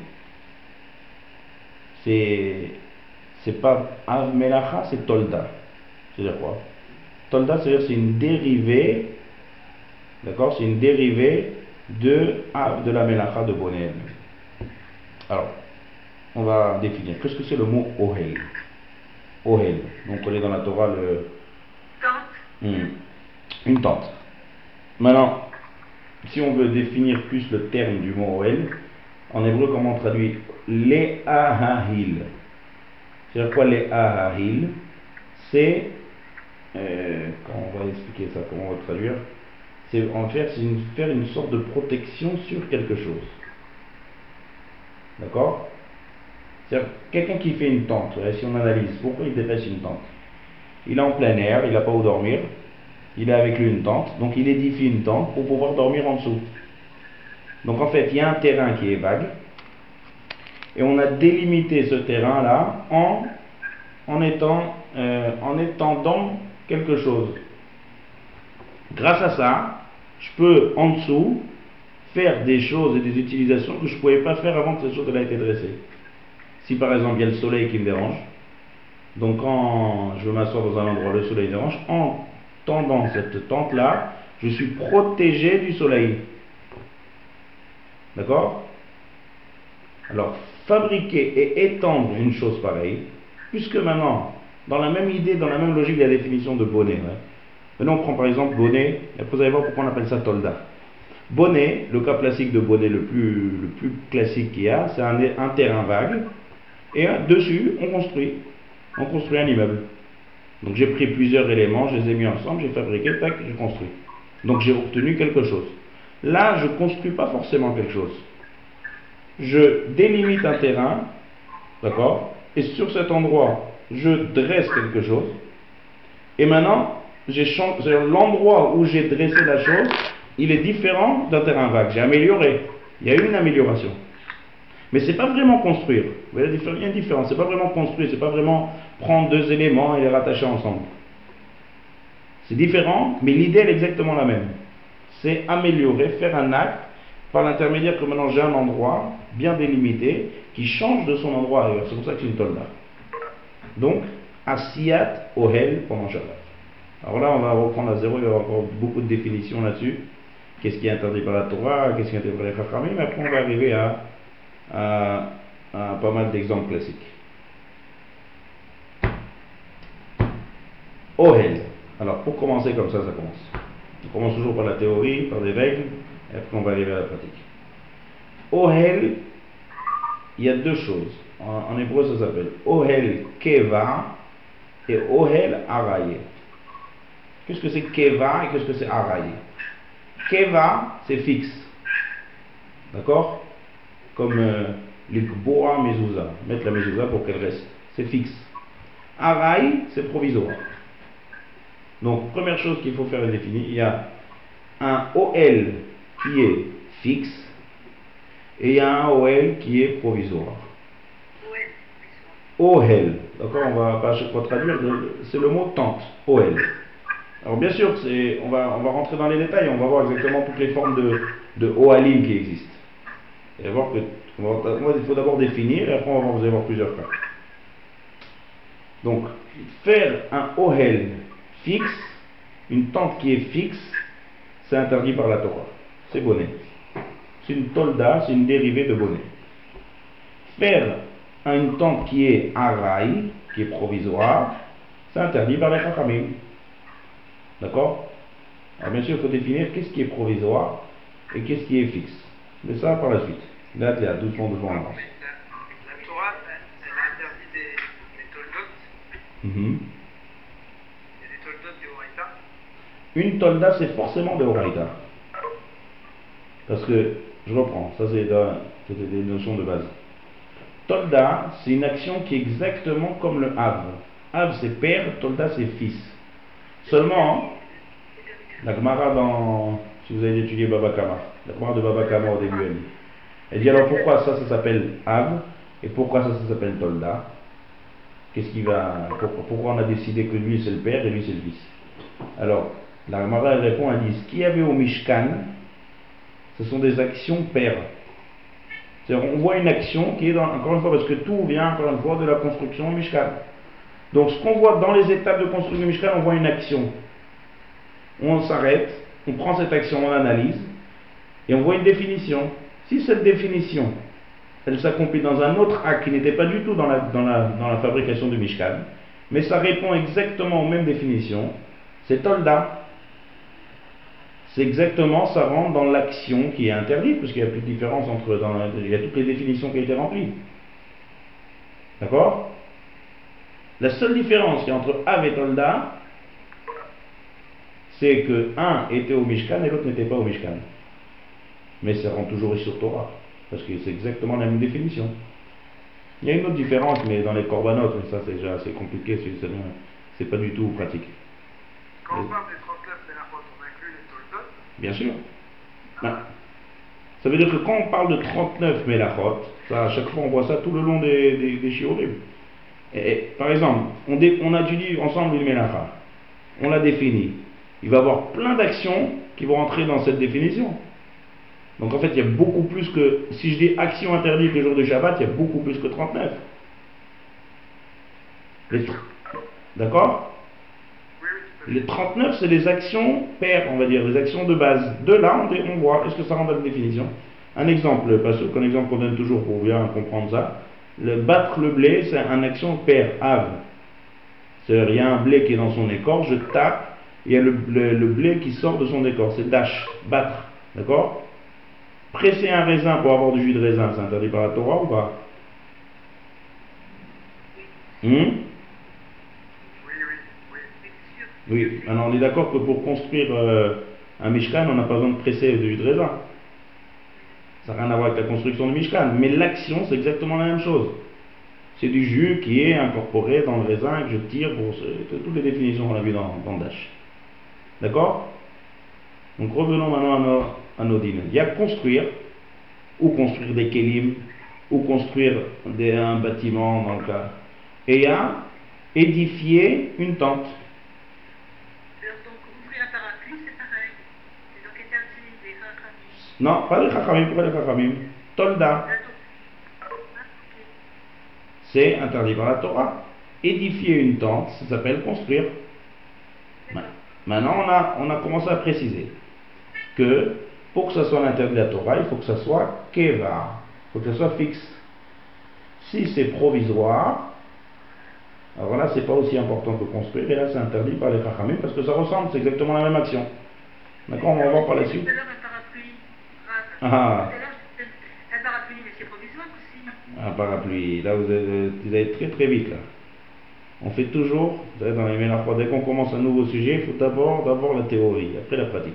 C'est c'est pas Av Melacha, c'est Tolda. C'est-à-dire quoi? Tolda, c'est-à-dire c'est une dérivée, d'accord, c'est une dérivée de Av de la Melacha de bonnet. Alors, on va définir. Qu'est-ce que c'est le mot Ohel? Ohel. Donc on est dans la Torah le Tente. Hmm. Une tente. Maintenant, si on veut définir plus le terme du mot Ohel, en hébreu, comment on traduit Le'ahahil? C'est-à-dire quoi Le'ahahil? C'est, euh, quand on va expliquer ça, comment on va traduire? C'est en fait, c'est une, faire une sorte de protection sur quelque chose. D'accord? C'est-à-dire, quelqu'un qui fait une tente, si on analyse, pourquoi il dresse une tente? Il est en plein air, il n'a pas où dormir. Il a avec lui une tente, donc il édifie une tente pour pouvoir dormir en dessous. Donc en fait, il y a un terrain qui est vague, et on a délimité ce terrain-là en, en, étant, euh, en étendant quelque chose. Grâce à ça, je peux en dessous faire des choses et des utilisations que je ne pouvais pas faire avant que cette chose ait été dressée. Si par exemple il y a le soleil qui me dérange, donc quand je veux m'asseoir dans un endroit, le soleil dérange, en tendant cette tente-là, je suis protégé du soleil. D'accord? Alors, fabriquer et étendre une chose pareille, puisque maintenant, dans la même idée, dans la même logique de la définition de bonnet, ouais. Maintenant on prend par exemple bonnet, et après vous allez voir pourquoi on appelle ça tolda. Bonnet, le cas classique de bonnet le plus, le plus classique qu'il y a, c'est un, un terrain vague, et dessus, on construit, on construit un immeuble. Donc j'ai pris plusieurs éléments, je les ai mis ensemble, j'ai fabriqué, tac, j'ai construit. Donc j'ai obtenu quelque chose. Là, je ne construis pas forcément quelque chose. Je délimite un terrain, d'accord, et sur cet endroit, je dresse quelque chose, et maintenant, l'endroit où j'ai dressé la chose, il est différent d'un terrain vague. J'ai amélioré. Il y a eu une amélioration. Mais c'est pas vraiment construire. Vous voyez, il y a une différence. C'est pas vraiment construire, c'est pas vraiment prendre deux éléments et les rattacher ensemble. C'est différent, mais l'idée est exactement la même. C'est améliorer, faire un acte par l'intermédiaire que maintenant j'ai un endroit bien délimité qui change de son endroit ailleurs. C'est pour ça que c'est une tolda. Donc, Asiyat Ohel pendant Shabbat. Alors là, on va reprendre à zéro, il y aura encore beaucoup de définitions là-dessus. Qu'est-ce qui est interdit par la Torah, qu'est-ce qui est interdit par les Chachamim, mais après on va arriver à, à, à pas mal d'exemples classiques. Ohel. Alors pour commencer comme ça, ça commence. On commence toujours par la théorie, par des règles, et après on va arriver à la pratique. Ohel, il y a deux choses. En, en hébreu, ça s'appelle Ohel Keva et Ohel Araye. Qu'est-ce que c'est Keva et qu'est-ce que c'est Araye? Keva, c'est fixe. D'accord? Comme euh, l'Ikboa Mezouza. Mettre la Mezouza pour qu'elle reste. C'est fixe. Araye, c'est provisoire. Donc, première chose qu'il faut faire définir, il y a un O L qui est fixe et il y a un O L qui est provisoire. O L, d'accord, on va pas à chaque fois traduire, c'est le mot tente, O L. Alors bien sûr, on va, on va rentrer dans les détails, on va voir exactement toutes les formes de, de Ohalim qui existent. Et voir que, on va, il faut d'abord définir et après on va vous avoir plusieurs cas. Donc, faire un O L fixe, une tente qui est fixe, c'est interdit par la Torah. C'est bonnet. C'est une tolda, c'est une dérivée de bonnet. Faire une tente qui est araï, qui est provisoire, c'est interdit par les chachamim. D'accord? Alors bien sûr, il faut définir qu'est-ce qui est provisoire et qu'est-ce qui est fixe. Mais ça par la suite. Là, là, doucement, doucement, on avance. La Torah, elle a interdit des, des toldot. Mm-hmm. Il y a des toldot de Horaïta. Une tolda, c'est forcément de Horaïta. Parce que, je reprends, ça c'est des notions de base. Tolda, c'est une action qui est exactement comme le Av. Av c'est père, Tolda c'est fils. Seulement, la Gemara dans, si vous avez étudié Baba Kama, la Gemara de Baba Kama au début elle dit, elle dit alors pourquoi ça ça s'appelle Av et pourquoi ça ça s'appelle Tolda? Qu'est-ce qui va, pourquoi, pourquoi on a décidé que lui c'est le père et lui c'est le fils? Alors, la Gemara elle répond, elle dit, ce qu'il y avait au Mishkan, ce sont des actions pères. On voit une action qui est, dans, encore une fois, parce que tout vient, encore une fois, de la construction Mishkan. Donc, ce qu'on voit dans les étapes de construction Mishkan, on voit une action. On s'arrête, on prend cette action, on analyse, et on voit une définition. Si cette définition, elle s'accomplit dans un autre acte qui n'était pas du tout dans la, dans, la, dans la fabrication du Mishkan, mais ça répond exactement aux mêmes définitions, c'est Tolda. C'est exactement, ça rentre dans l'action qui est interdite, parce qu'il n'y a plus de différence entre, dans la, il y a toutes les définitions qui ont été remplies. D'accord? La seule différence qu'il y a entre Av et Tolda, c'est que un était au Mishkan et l'autre n'était pas au Mishkan. Mais ça rentre toujours sur Torah, parce que c'est exactement la même définition. Il y a une autre différence, mais dans les korbanot, mais ça c'est déjà assez compliqué, c'est pas du tout pratique. Quand on parle des trente-neuf Melachot, on inclut les toldot? Bien sûr. Ben, ça veut dire que quand on parle de trente-neuf Melachot, ça, à chaque fois on voit ça tout le long des, des, des shiurim. Et, et, par exemple, on, dé, on a étudie ensemble une Melacha, on la définit. Il va y avoir plein d'actions qui vont entrer dans cette définition. Donc en fait, il y a beaucoup plus que, si je dis action interdite le jour de Shabbat, il y a beaucoup plus que trente-neuf. Les, d'accord? Les trente-neuf, c'est les actions paires, on va dire, les actions de base. De là, on, on voit, est-ce que ça rentre dans la définition? Un exemple, parce qu'un exemple qu'on donne toujours pour bien comprendre ça, le battre le blé, c'est une action paire, Av. C'est-à-dire, il y a un blé qui est dans son écorce, je tape, il y a le, le, le blé qui sort de son écorce, c'est dash, battre, d'accord? Presser un raisin pour avoir du jus de raisin, c'est interdit par la Torah ou pas? Hum? Oui, alors on est d'accord que pour construire euh, un Mishkan, on n'a pas besoin de presser du jus de raisin. Ça n'a rien à voir avec la construction du Mishkan. Mais l'action, c'est exactement la même chose. C'est du jus qui est incorporé dans le raisin et que je tire pour... Toutes les définitions qu'on a vues dans, dans Dash. D'accord? Donc revenons maintenant à nos, à nos dîners. Il y a construire, ou construire des kélim, ou construire des, un bâtiment dans le cas. Et il y a édifier une tente. Non, pas les chachamim, pourquoi les chachamim? Tolda. C'est interdit par la Torah. Édifier une tente, ça s'appelle construire. Maintenant, on a, on a commencé à préciser que pour que ça soit l'interdit de la Torah, il faut que ça soit keva, il faut que ça soit fixe. Si c'est provisoire, alors là, c'est pas aussi important que construire, et là, c'est interdit par les chachamim parce que ça ressemble, c'est exactement la même action. D'accord, on va voir par la suite. Ah. un parapluie. Là, vous allez, vous allez très très vite là. On fait toujours, dans les mélachotes, dès qu'on commence un nouveau sujet, il faut d'abord d'abord la théorie, après la pratique.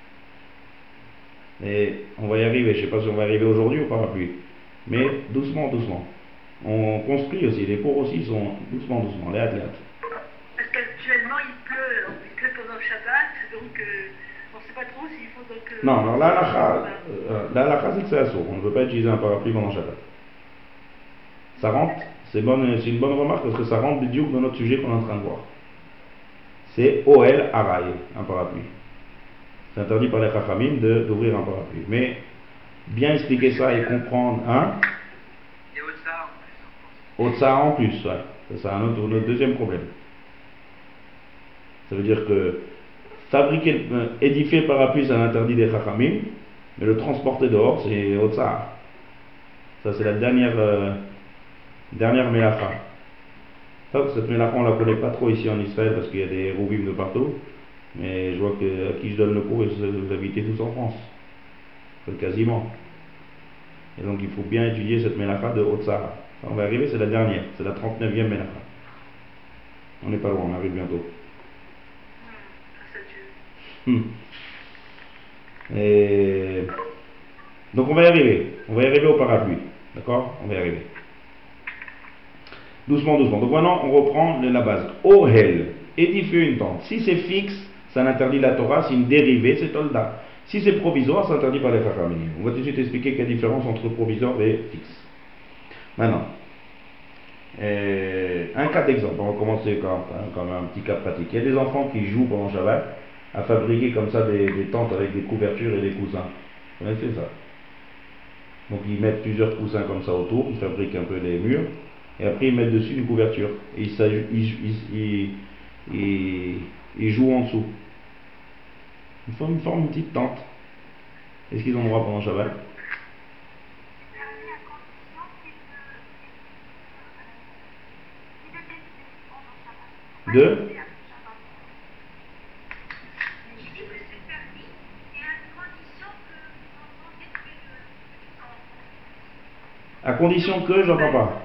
Et on va y arriver, je ne sais pas si on va arriver aujourd'hui au parapluie, mais doucement, doucement. On construit aussi, les cours aussi sont doucement, doucement, les athlètes. Parce qu'actuellement il pleut, alors, il pleut pendant le Shabbat, donc euh, on ne sait pas trop s'il faut donc... Euh, non, alors là, la halakha, c'est que c'est assourd, on ne veut pas utiliser un parapluie pendant le Shabbat. Ça rentre, c'est bon, une bonne remarque parce que ça rentre du dans notre sujet qu'on est en train de voir. C'est O L Araï, un parapluie. C'est interdit par les Chachamim d'ouvrir un parapluie. Mais bien expliquer ça et comprendre, hein? Et Otsar Otsar en plus, ouais. C'est un autre, notre deuxième problème. Ça veut dire que fabriquer, euh, édifier le parapluie, c'est un interdit des Chachamim, mais le transporter dehors, c'est Otsar. Ça, c'est la dernière, euh, dernière mélacha. Cette mélacha, on ne la connaît pas trop ici en Israël parce qu'il y a des rouvim de partout. Mais je vois que à qui je donne le cours, vous habitez tous en France. Enfin, quasiment. Et donc il faut bien étudier cette mélacha de Otsara. On va arriver, c'est la dernière, c'est la trente-neuvième mélacha. On n'est pas loin, on arrive bientôt. Hmm. Et donc on va y arriver. On va y arriver au parapluie. D'accord? On va y arriver. Doucement, doucement. Donc maintenant, on reprend la base. Ohel, édifier une tente. Si c'est fixe, ça n'interdit la Torah. Si une dérivée, c'est Tolda. Si c'est provisoire, ça interdit par les Chachamim. On va tout de suite expliquer quelle est la différence entre provisoire et fixe. Maintenant, euh, un cas d'exemple. On va commencer comme, comme un petit cas pratique. Il y a des enfants qui jouent pendant Shabbat à fabriquer comme ça des, des tentes avec des couvertures et des coussins. Vous connaissez ça? Donc ils mettent plusieurs coussins comme ça autour, ils fabriquent un peu les murs. Et après ils mettent dessus une couverture. Et ils, ils, ils, ils, ils jouent en dessous. Ils forment, ils forment une petite tente. Est-ce qu'ils ont le droit pendant Shabbat? De à condition que, j'entends pas.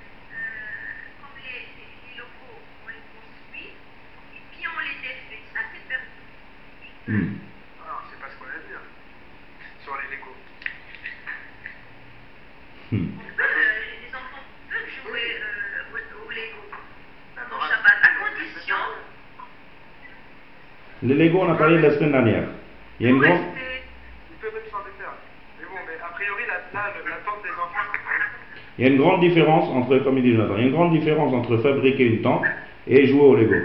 Hmm. Alors, c'est pas ce qu'on a dit, hein, sur les Lego. Hmm. Euh, les enfants peuvent jouer euh, au, au Lego pendant Shabbat, à condition. Les Lego, on a parlé de la semaine dernière. Il y a une grande. Ils peuvent même s'en défaire. Mais bon, mais a priori, là, là l'attente des enfants. Il y a une grande différence entre, comme il dit Jonathan, il y a une grande différence entre fabriquer une tente et jouer au Lego.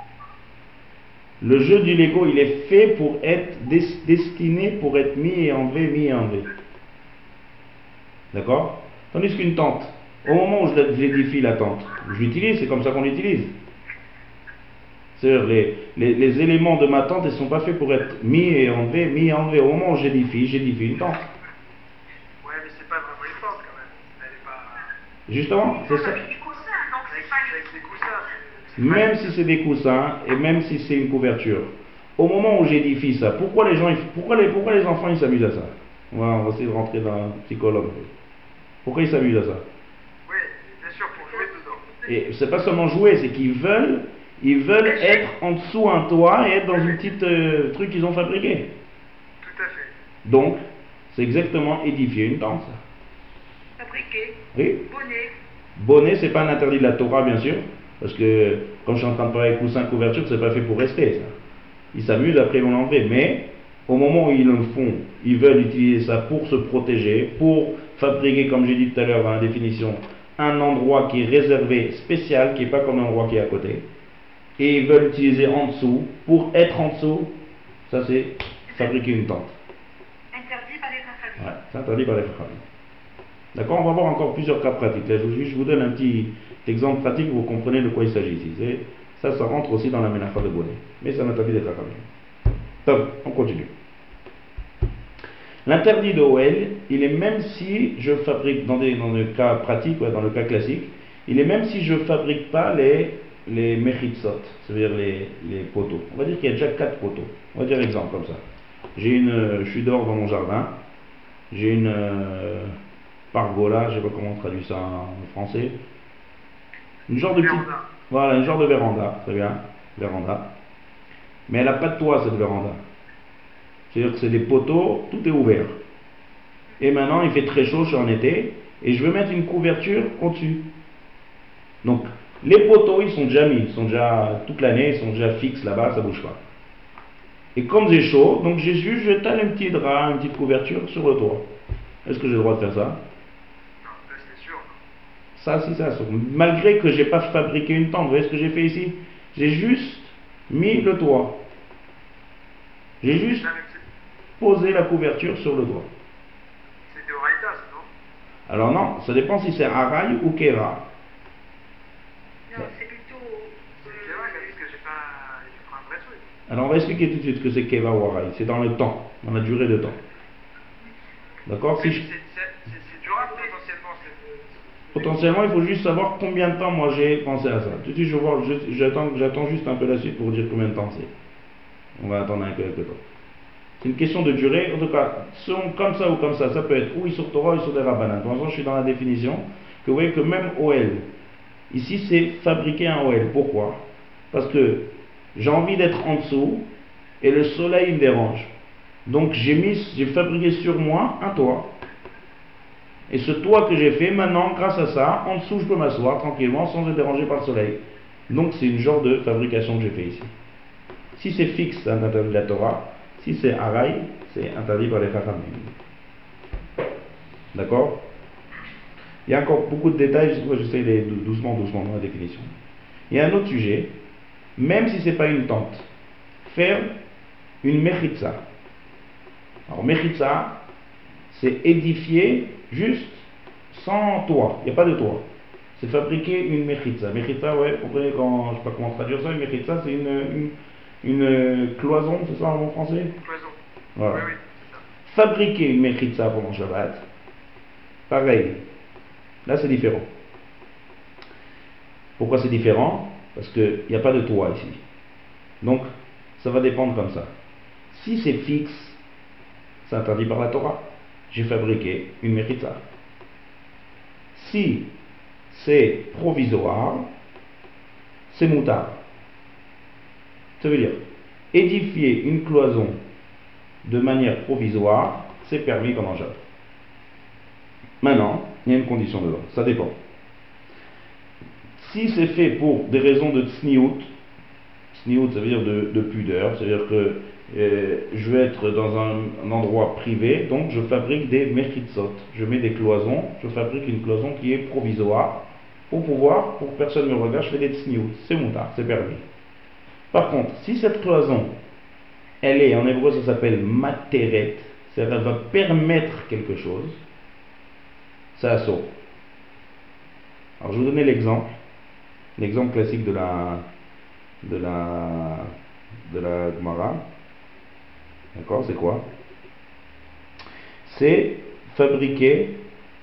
Le jeu du Lego, il est fait pour être des, destiné pour être mis et enlevé, mis et enlevé. D'accord? Tandis qu'une tente, au moment où je l'édifie la tente, je l'utilise, c'est comme ça qu'on l'utilise. C'est-à-dire les, les, les éléments de ma tente, ils ne sont pas faits pour être mis et enlevé, mis et enlevé. Au moment où j'édifie, j'édifie une tente. Ouais, mais c'est pas vraiment une tente quand même. Elle est pas... Justement, c'est ça. Avec des coussins, donc c'est pas Avec des coussins. Même si c'est des coussins et même si c'est une couverture, au moment où j'édifie ça, pourquoi les gens, pourquoi les, pourquoi les enfants ils s'amusent à ça? On va, on va essayer de rentrer dans un psychologue. Pourquoi ils s'amusent à ça? Oui, bien sûr, pour jouer dedans. Et c'est pas seulement jouer, c'est qu'ils veulent, ils veulent être en dessous un toit et être dans une petite euh, truc qu'ils ont fabriqué. Tout à fait. Donc, c'est exactement édifier une tente. Ça. fabriqué. Oui. Bonnet. Bonnet, c'est pas un interdit de la Torah, bien sûr. Parce que, comme je suis en train de parler avec coussin couverture, c'est pas fait pour rester, ça. Ils s'amusent, après ils vont l'enlever. Mais, au moment où ils le font, ils veulent utiliser ça pour se protéger, pour fabriquer, comme j'ai dit tout à l'heure dans la définition, un endroit qui est réservé, spécial, qui n'est pas comme l'endroit qui est à côté. Et ils veulent l'utiliser en dessous, pour être en dessous. Ça, c'est fabriquer une tente. Interdit par les Chachamim. Ouais, c'est interdit par les Chachamim. D'accord, on va voir encore plusieurs cas pratiques. Là, je, je vous donne un petit exemple pratique, vous comprenez de quoi il s'agit ici. C'est, ça, ça rentre aussi dans la ménacha de bonnet. Mais c'est un interdit des Chachamim. Donc, on continue. L'interdit de O L, il est même si je fabrique, dans, des, dans le cas pratique, ouais, dans le cas classique, il est même si je ne fabrique pas les, les mechitzot, c'est-à-dire les, les poteaux. On va dire qu'il y a déjà quatre poteaux. On va dire exemple comme ça. J'ai une, je suis dehors dans mon jardin, j'ai une, euh, pargola, je sais pas comment on traduit ça en français. Une genre de petite, Véranda. voilà, une genre de véranda, très bien, véranda. Mais elle n'a pas de toit cette véranda. C'est-à-dire que c'est des poteaux, tout est ouvert. Et maintenant il fait très chaud, je suis en été, et je veux mettre une couverture au-dessus. Donc les poteaux ils sont déjà mis, ils sont déjà toute l'année, ils sont déjà fixes là-bas, ça bouge pas. Et comme j'ai chaud, donc j'ai juste je tale un petit drap, une petite couverture sur le toit. Est-ce que j'ai le droit de faire ça? Non, là c'est sûr. Ça, si, ça. Malgré que j'ai pas fabriqué une tente, vous voyez ce que j'ai fait ici? J'ai juste mis le toit. J'ai juste Là, même c'est- posé la couverture sur le toit. c'est des Oraïtas, non? Alors non, ça dépend si c'est Araï ou Kera. Non, c'est plutôt. C'est euh, Kéva, parce que j'ai pas. J'ai pris un vrai truc. Alors on va expliquer tout de suite ce que c'est Keva ou Araï. C'est dans le temps, dans la durée de temps. D'accord? Si Mais je- c'est- c'est c'est- c'est durable potentiellement. c'est- Potentiellement, il faut juste savoir combien de temps moi j'ai pensé à ça. Tout de suite, je vois, je- j'attends, j'attends juste un peu la suite pour vous dire combien de temps c'est. On va attendre un peu, un peu de temps. C'est une question de durée. En tout cas, selon comme ça ou comme ça, ça peut être ou sur Torah ou sur des Rabbanan. Pour l'instant, je suis dans la définition que vous voyez que même O L, ici c'est fabriquer un O L. Pourquoi? Parce que j'ai envie d'être en dessous et le soleil me dérange. Donc j'ai mis, j'ai fabriqué sur moi un toit. Et ce toit que j'ai fait, maintenant, grâce à ça, en dessous je peux m'asseoir tranquillement sans être dérangé par le soleil. Donc c'est une genre de fabrication que j'ai fait ici. Si c'est fixe, c'est interdit de la Torah. Si c'est Araï, c'est interdit par les Chachamim. D'accord? Il y a encore beaucoup de détails, j'essaie d'aller doucement, doucement dans la définition. Il y a un autre sujet, même si ce n'est pas une tente, faire une mechitza. Alors mechitza, c'est édifier juste sans toit, il n'y a pas de toit. C'est fabriquer une mechitza. Mechitza, ouais, vous comprenez quand, je ne sais pas comment traduire ça, une mechitza c'est une, une, une cloison, c'est ça en bon français? Cloison. Voilà. Oui, oui, c'est ça. Fabriquer une mechitza pendant Shabbat, pareil. Là c'est différent. Pourquoi c'est différent? Parce qu'il n'y a pas de toit ici. Donc ça va dépendre comme ça. Si c'est fixe, c'est interdit par la Torah. J'ai fabriqué une mechitza. Si c'est provisoire, c'est moutard. Ça veut dire édifier une cloison de manière provisoire, c'est permis comme en Shabbat. Maintenant, il y a une condition dedans, ça dépend. Si c'est fait pour des raisons de tsniout, tsniout ça veut dire de, de pudeur, ça veut dire que euh, je vais être dans un, un endroit privé, donc je fabrique des mechitzot, je mets des cloisons, je fabrique une cloison qui est provisoire, pour pouvoir, pour que personne ne me regarde, je fais des tsniout, c'est moutard, c'est permis. Par contre, si cette cloison, elle est, en hébreu ça s'appelle materet, c'est-à-dire elle va permettre quelque chose, ça saute. Alors je vais vous donner l'exemple, l'exemple classique de la de la de la Gemara. D'accord, c'est quoi? C'est fabriquer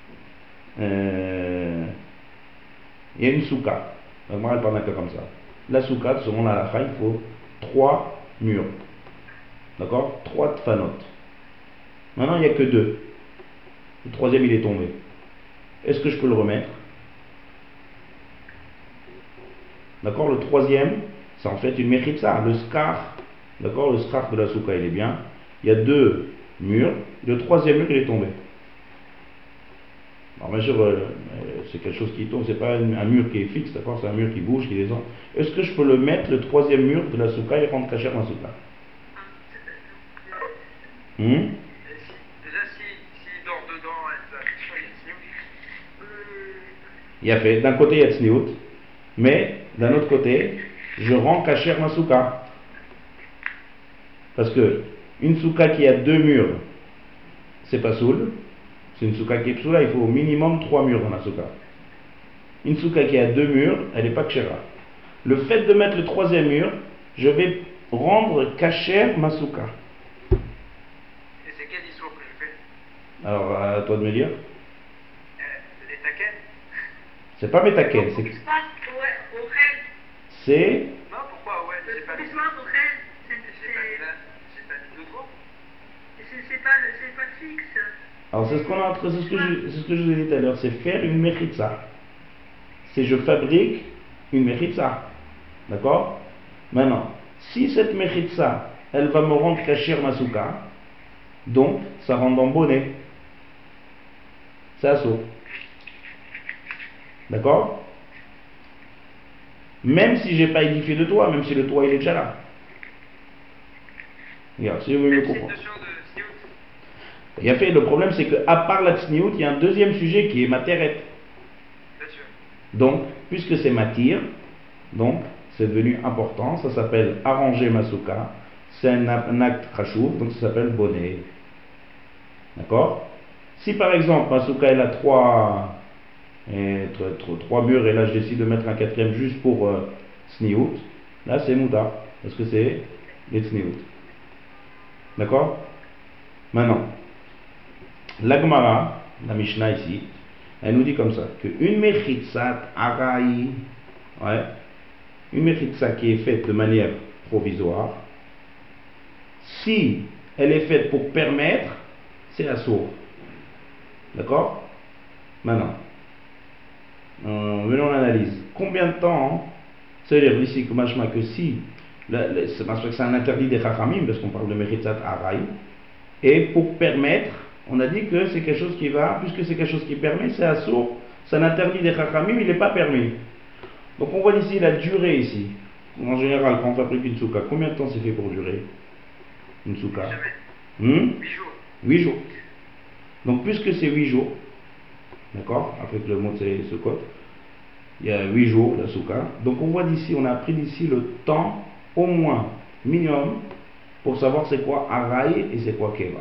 euh, il y a une souka. La Gemara elle parle un peu comme ça. La souka, selon la halakha, il faut trois murs. D'accord? Trois tfanot. Maintenant il n'y a que deux. Le troisième il est tombé. Est-ce que je peux le remettre? D'accord? Le troisième, c'est en fait une mechitza, le scar. D'accord? Le scar de la souka, il est bien. Il y a deux murs. Le troisième mur, il est tombé. Alors bien sûr, euh, c'est quelque chose qui tombe, c'est pas un, un mur qui est fixe, d'accord? C'est un mur qui bouge, qui descend. Est-ce que je peux le mettre, le troisième mur de la souka, et rendre cachère ma souka? Hmm? Et si, déjà, si, si dort dedans, la question est ici. Il y a fait, d'un côté il y a tsniout, mais d'un autre côté, je rends cachère ma souka. Parce que une souka qui a deux murs, c'est pas soul. C'est une souka qui est psoula, il faut au minimum trois murs dans la souka. Une souka qui a deux murs, elle n'est pas kshera. Le fait de mettre le troisième mur, je vais rendre cachère ma souka. Et c'est quel histoire que je fais? Alors, à toi de me dire. euh, Les taquets? C'est pas métaken, c'est. Ouais, au rêve. C'est. Non, pourquoi? Ouais, Le j'ai pas mis. provisoire au rêve, c'est J'ai pas mis là. J'ai pas mis de droit. c'est- c'est pas, c'est pas fixe. Alors c'est ce qu'on est entre, c'est ce que je, c'est ce que je vous ai dit tout à l'heure, c'est faire une mechitza. C'est je fabrique une mechitza. D'accord? Maintenant, si cette mechitza, elle va me rendre kashir masuka, donc ça rend en bonnet. C'est assaut. D'accord? Même si j'ai pas édifié de toit, même si le toit il est déjà là. Regarde, si vous voulez le comprendre. Il a fait, le problème c'est qu'à part la tsniout, il y a un deuxième sujet qui est materet. Donc, puisque c'est matir, donc c'est devenu important, ça s'appelle arranger masuka, c'est un, un acte khashuv, donc ça s'appelle bonnet. D'accord? Si par exemple masuka elle a trois, et, trois, trois murs et là je décide de mettre un quatrième juste pour euh, sniout, là c'est mouta, parce que c'est les sniout. D'accord? Maintenant, la Gemara, la Mishnah ici, elle nous dit comme ça, qu'une mechitsat araï, ouais, une mechitsa qui est faite de manière provisoire, si elle est faite pour permettre, c'est assourd. D'accord? Maintenant, euh, venons à l'analyse. Combien de temps, c'est-à-dire ici que machma que si, c'est un interdit des chachamim, parce qu'on parle de mechitsat araï, et pour permettre, on a dit que c'est quelque chose qui va, puisque c'est quelque chose qui permet, c'est assourd, c'est un interdit des chachamim, il n'est pas permis. Donc on voit ici la durée ici. En général, quand on fabrique une souka, combien de temps c'est fait pour durer une souka? hmm? huit jours. huit jours. Donc puisque c'est huit jours, d'accord, avec le mot c'est ce code, il y a huit jours la souka. Donc on voit d'ici, on a pris d'ici le temps au moins minimum pour savoir c'est quoi araï et c'est quoi keva.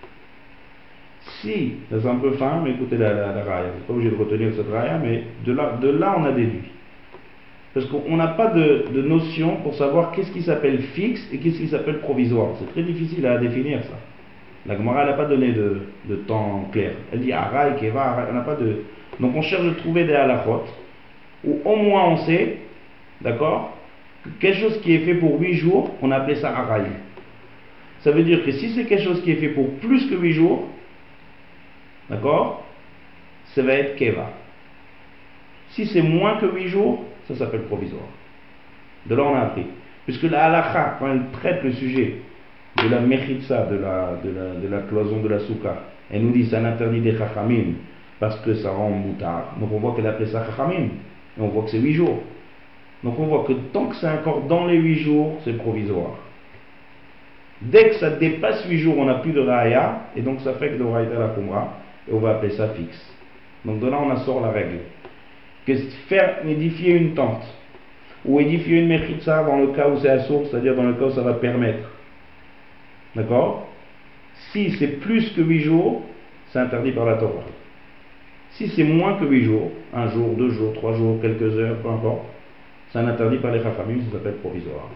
Si, c'est un peu fin, mais écoutez la, la, la raya, vous n'êtes pas obligé de retenir cette raya, mais de là, de là on a déduit. Parce qu'on n'a pas de, de notion pour savoir qu'est-ce qui s'appelle fixe et qu'est-ce qui s'appelle provisoire. C'est très difficile à définir ça. La Gemara n'a pas donné de, de temps clair. Elle dit araï, keva, araï, on n'a pas de... Donc on cherche de trouver des halachot, où au moins on sait, d'accord, que quelque chose qui est fait pour huit jours, on appelle ça araï. Ça veut dire que si c'est quelque chose qui est fait pour plus que huit jours, d'accord, ça va être keva. Si c'est moins que huit jours, ça s'appelle provisoire. De là on a appris. Puisque la halakha, quand elle traite le sujet de la mechitza, de la, de, la, de la cloison de la souka, elle nous dit c'est un interdit des chachamim parce que ça rend moutard. Donc on voit qu'elle appelle ça chachamim. Et on voit que c'est huit jours. Donc on voit que tant que c'est encore dans les huit jours, c'est provisoire. Dès que ça dépasse huit jours, on n'a plus de raya, et donc ça fait que le raya la kumra, et on va appeler ça fixe. Donc de là on en sort la règle. Que faire édifier une tente, ou édifier une mechitza dans le cas où c'est assourd, c'est-à-dire dans le cas où ça va permettre. D'accord? Si c'est plus que huit jours, c'est interdit par la Torah. Si c'est moins que huit jours, un jour, deux jours, trois jours, quelques heures, peu importe, c'est un interdit par les chachamim, ça s'appelle provisoire.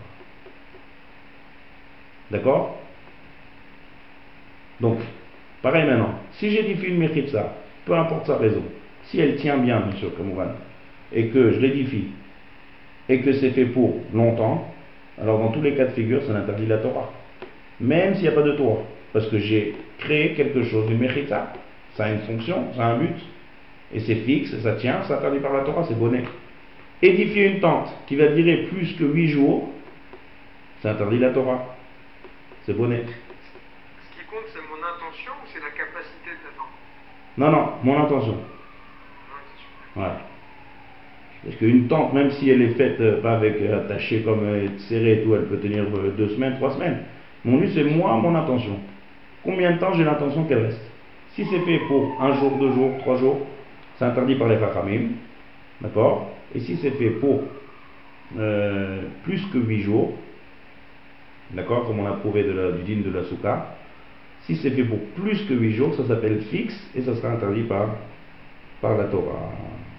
D'accord? Donc, pareil maintenant, si j'édifie une mechitza, peu importe sa raison, si elle tient bien, bien sûr, comme on va, et que je l'édifie, et que c'est fait pour longtemps, alors dans tous les cas de figure, c'est interdit la Torah. Même s'il n'y a pas de toit, parce que j'ai créé quelque chose, une mechitza, ça a une fonction, ça a un but, et c'est fixe, ça tient, c'est interdit par la Torah, c'est bonnet. Édifier une tente qui va durer plus que huit jours, c'est interdit la Torah, c'est bonnet. Ce qui compte, c'est mon intention ou c'est la capacité de la tente? Non, non, mon intention. Voilà. Parce qu'une tente, même si elle est faite euh, pas avec euh, attachée comme euh, serrée et tout, elle peut tenir euh, deux semaines, trois semaines. Mon but c'est moi, mon intention. Combien de temps j'ai l'intention qu'elle reste? Si c'est fait pour un jour, deux jours, trois jours, c'est interdit par les chachamim, d'accord? Et si c'est fait pour euh, plus que huit jours, d'accord, comme on a prouvé de la, du din de la souka, si c'est fait pour plus que huit jours, ça s'appelle fixe et ça sera interdit par, par la Torah.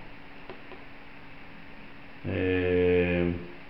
Et...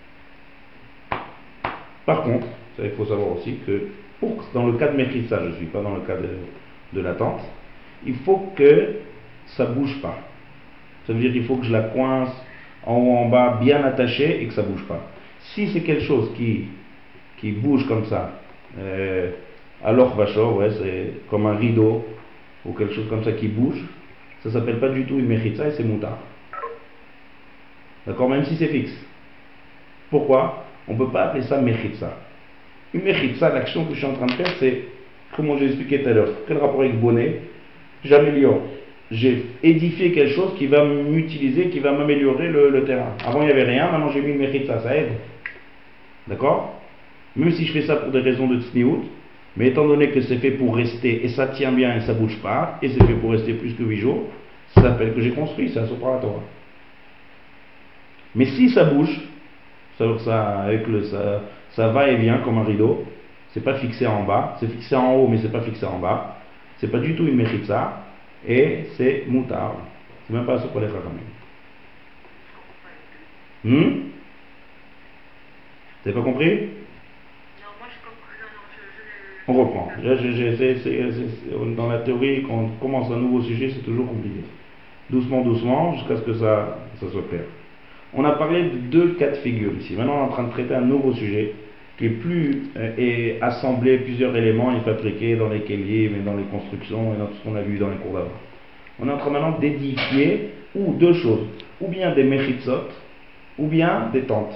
Par contre, ça, il faut savoir aussi que pour, dans le cas de mechitza, je ne suis pas dans le cas de, de la tente, il faut que ça ne bouge pas. Ça veut dire qu'il faut que je la coince en haut en bas, bien attachée et que ça ne bouge pas. Si c'est quelque chose qui, qui bouge comme ça, euh, alors vachor, ouais, c'est comme un rideau, ou quelque chose comme ça qui bouge, ça s'appelle pas du tout une mechitza et c'est moutar. D'accord? Même si c'est fixe. Pourquoi? On ne peut pas appeler ça mechitza. Une mechitza, l'action que je suis en train de faire, c'est, comme j'ai expliqué tout à l'heure, quel rapport avec bonnet? J'améliore. J'ai édifié quelque chose qui va m'utiliser, qui va m'améliorer le, le terrain. Avant il n'y avait rien, maintenant j'ai mis une mechitza, ça aide. D'accord? Même si je fais ça pour des raisons de tsniout, mais étant donné que c'est fait pour rester, et ça tient bien et ça bouge pas, et c'est fait pour rester plus que huit jours, ça s'appelle que j'ai construit, c'est un sopra la Torah. Mais si ça bouge, ça, ça, avec le, ça, ça va et vient comme un rideau, c'est pas fixé en bas, c'est fixé en haut mais c'est pas fixé en bas, c'est pas du tout une mechitza, et c'est moutar. C'est même pas un sopra les chachamim. Hmm? T'as pas compris? Non, moi je comprends. Non, non, je, je, On reprend. Là, je- je- c'est- c'est- c'est- dans la théorie, quand on commence un nouveau sujet, c'est toujours compliqué. Doucement, doucement, jusqu'à ce que ça, ça s'opère. On a parlé de deux cas de figure ici. Maintenant, on est en train de traiter un nouveau sujet qui est plus euh, et assembler plusieurs éléments et fabriquer dans les kéliers, mais dans les constructions et dans tout ce qu'on a vu dans les cours d'avant. On est en train maintenant d'édifier ou deux choses, ou bien des mechitzot, ou bien des tentes.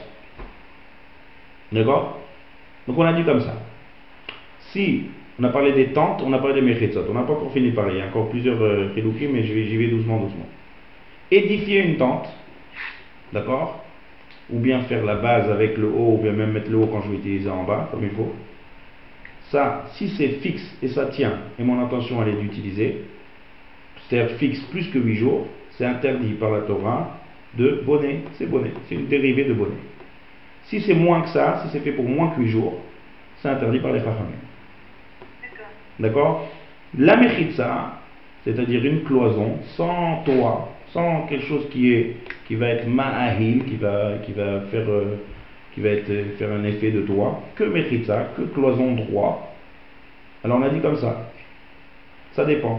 D'accord? Donc on a dit comme ça. Si on a parlé des tentes, on a parlé des mechitzot, on n'a pas encore fini de parler, il y a encore plusieurs euh, chiloukim, mais j'y vais, j'y vais doucement, doucement. Édifier une tente, d'accord? Ou bien faire la base avec le haut, ou bien même mettre le haut quand je vais utiliser en bas, comme il faut. Ça, si c'est fixe et ça tient, et mon intention elle est d'utiliser, c'est-à-dire fixe plus que huit jours, c'est interdit par la Torah de bonnet, c'est bonnet, c'est une dérivée de bonnet. Si c'est moins que ça, si c'est fait pour moins que huit jours, c'est interdit par les chachamim. D'accord? La mechitza, c'est-à-dire une cloison, sans toit, sans quelque chose qui, est, qui va être ma'ahil, qui va, qui va, faire, euh, qui va être, faire un effet de toit, que mechitza, que cloison droit. Alors on a dit comme ça. Ça dépend.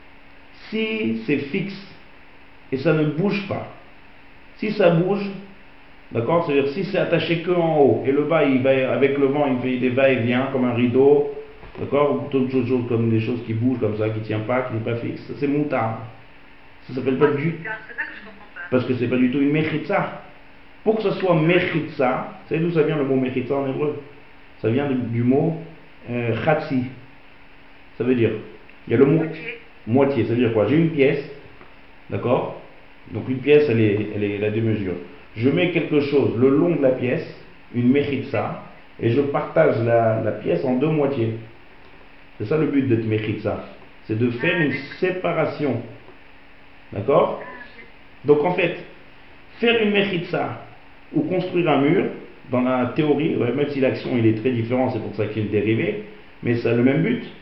Si c'est fixe et ça ne bouge pas, si ça bouge, d'accord, c'est-à-dire si c'est attaché que en haut et le bas il va avec le vent il fait des va-et-vient comme un rideau, d'accord, ou d'autres choses comme des choses qui bougent comme ça, qui ne tient pas, qui n'est pas fixe, ça c'est moutar. Ça s'appelle pas du c'est ça que je comprends pas. parce que c'est pas du tout une mechitza. Pour que ce soit mechitza, vous savez d'où ça vient le mot mechitza en hébreu? Ça vient du, du mot euh, chatsi. Ça veut dire, il y a le mot Moitié. moitié, ça veut dire quoi? J'ai une pièce, d'accord? Donc une pièce, elle est, elle est la démesure. Je mets quelque chose le long de la pièce, une mechitza, et je partage la, la pièce en deux moitiés. C'est ça le but de mechitza, c'est de faire une séparation. D'accord? Donc en fait, faire une mechitza ou construire un mur, dans la théorie, ouais, même si l'action il est très différent, c'est pour ça qu'il y a une dérivée, mais ça a le même but.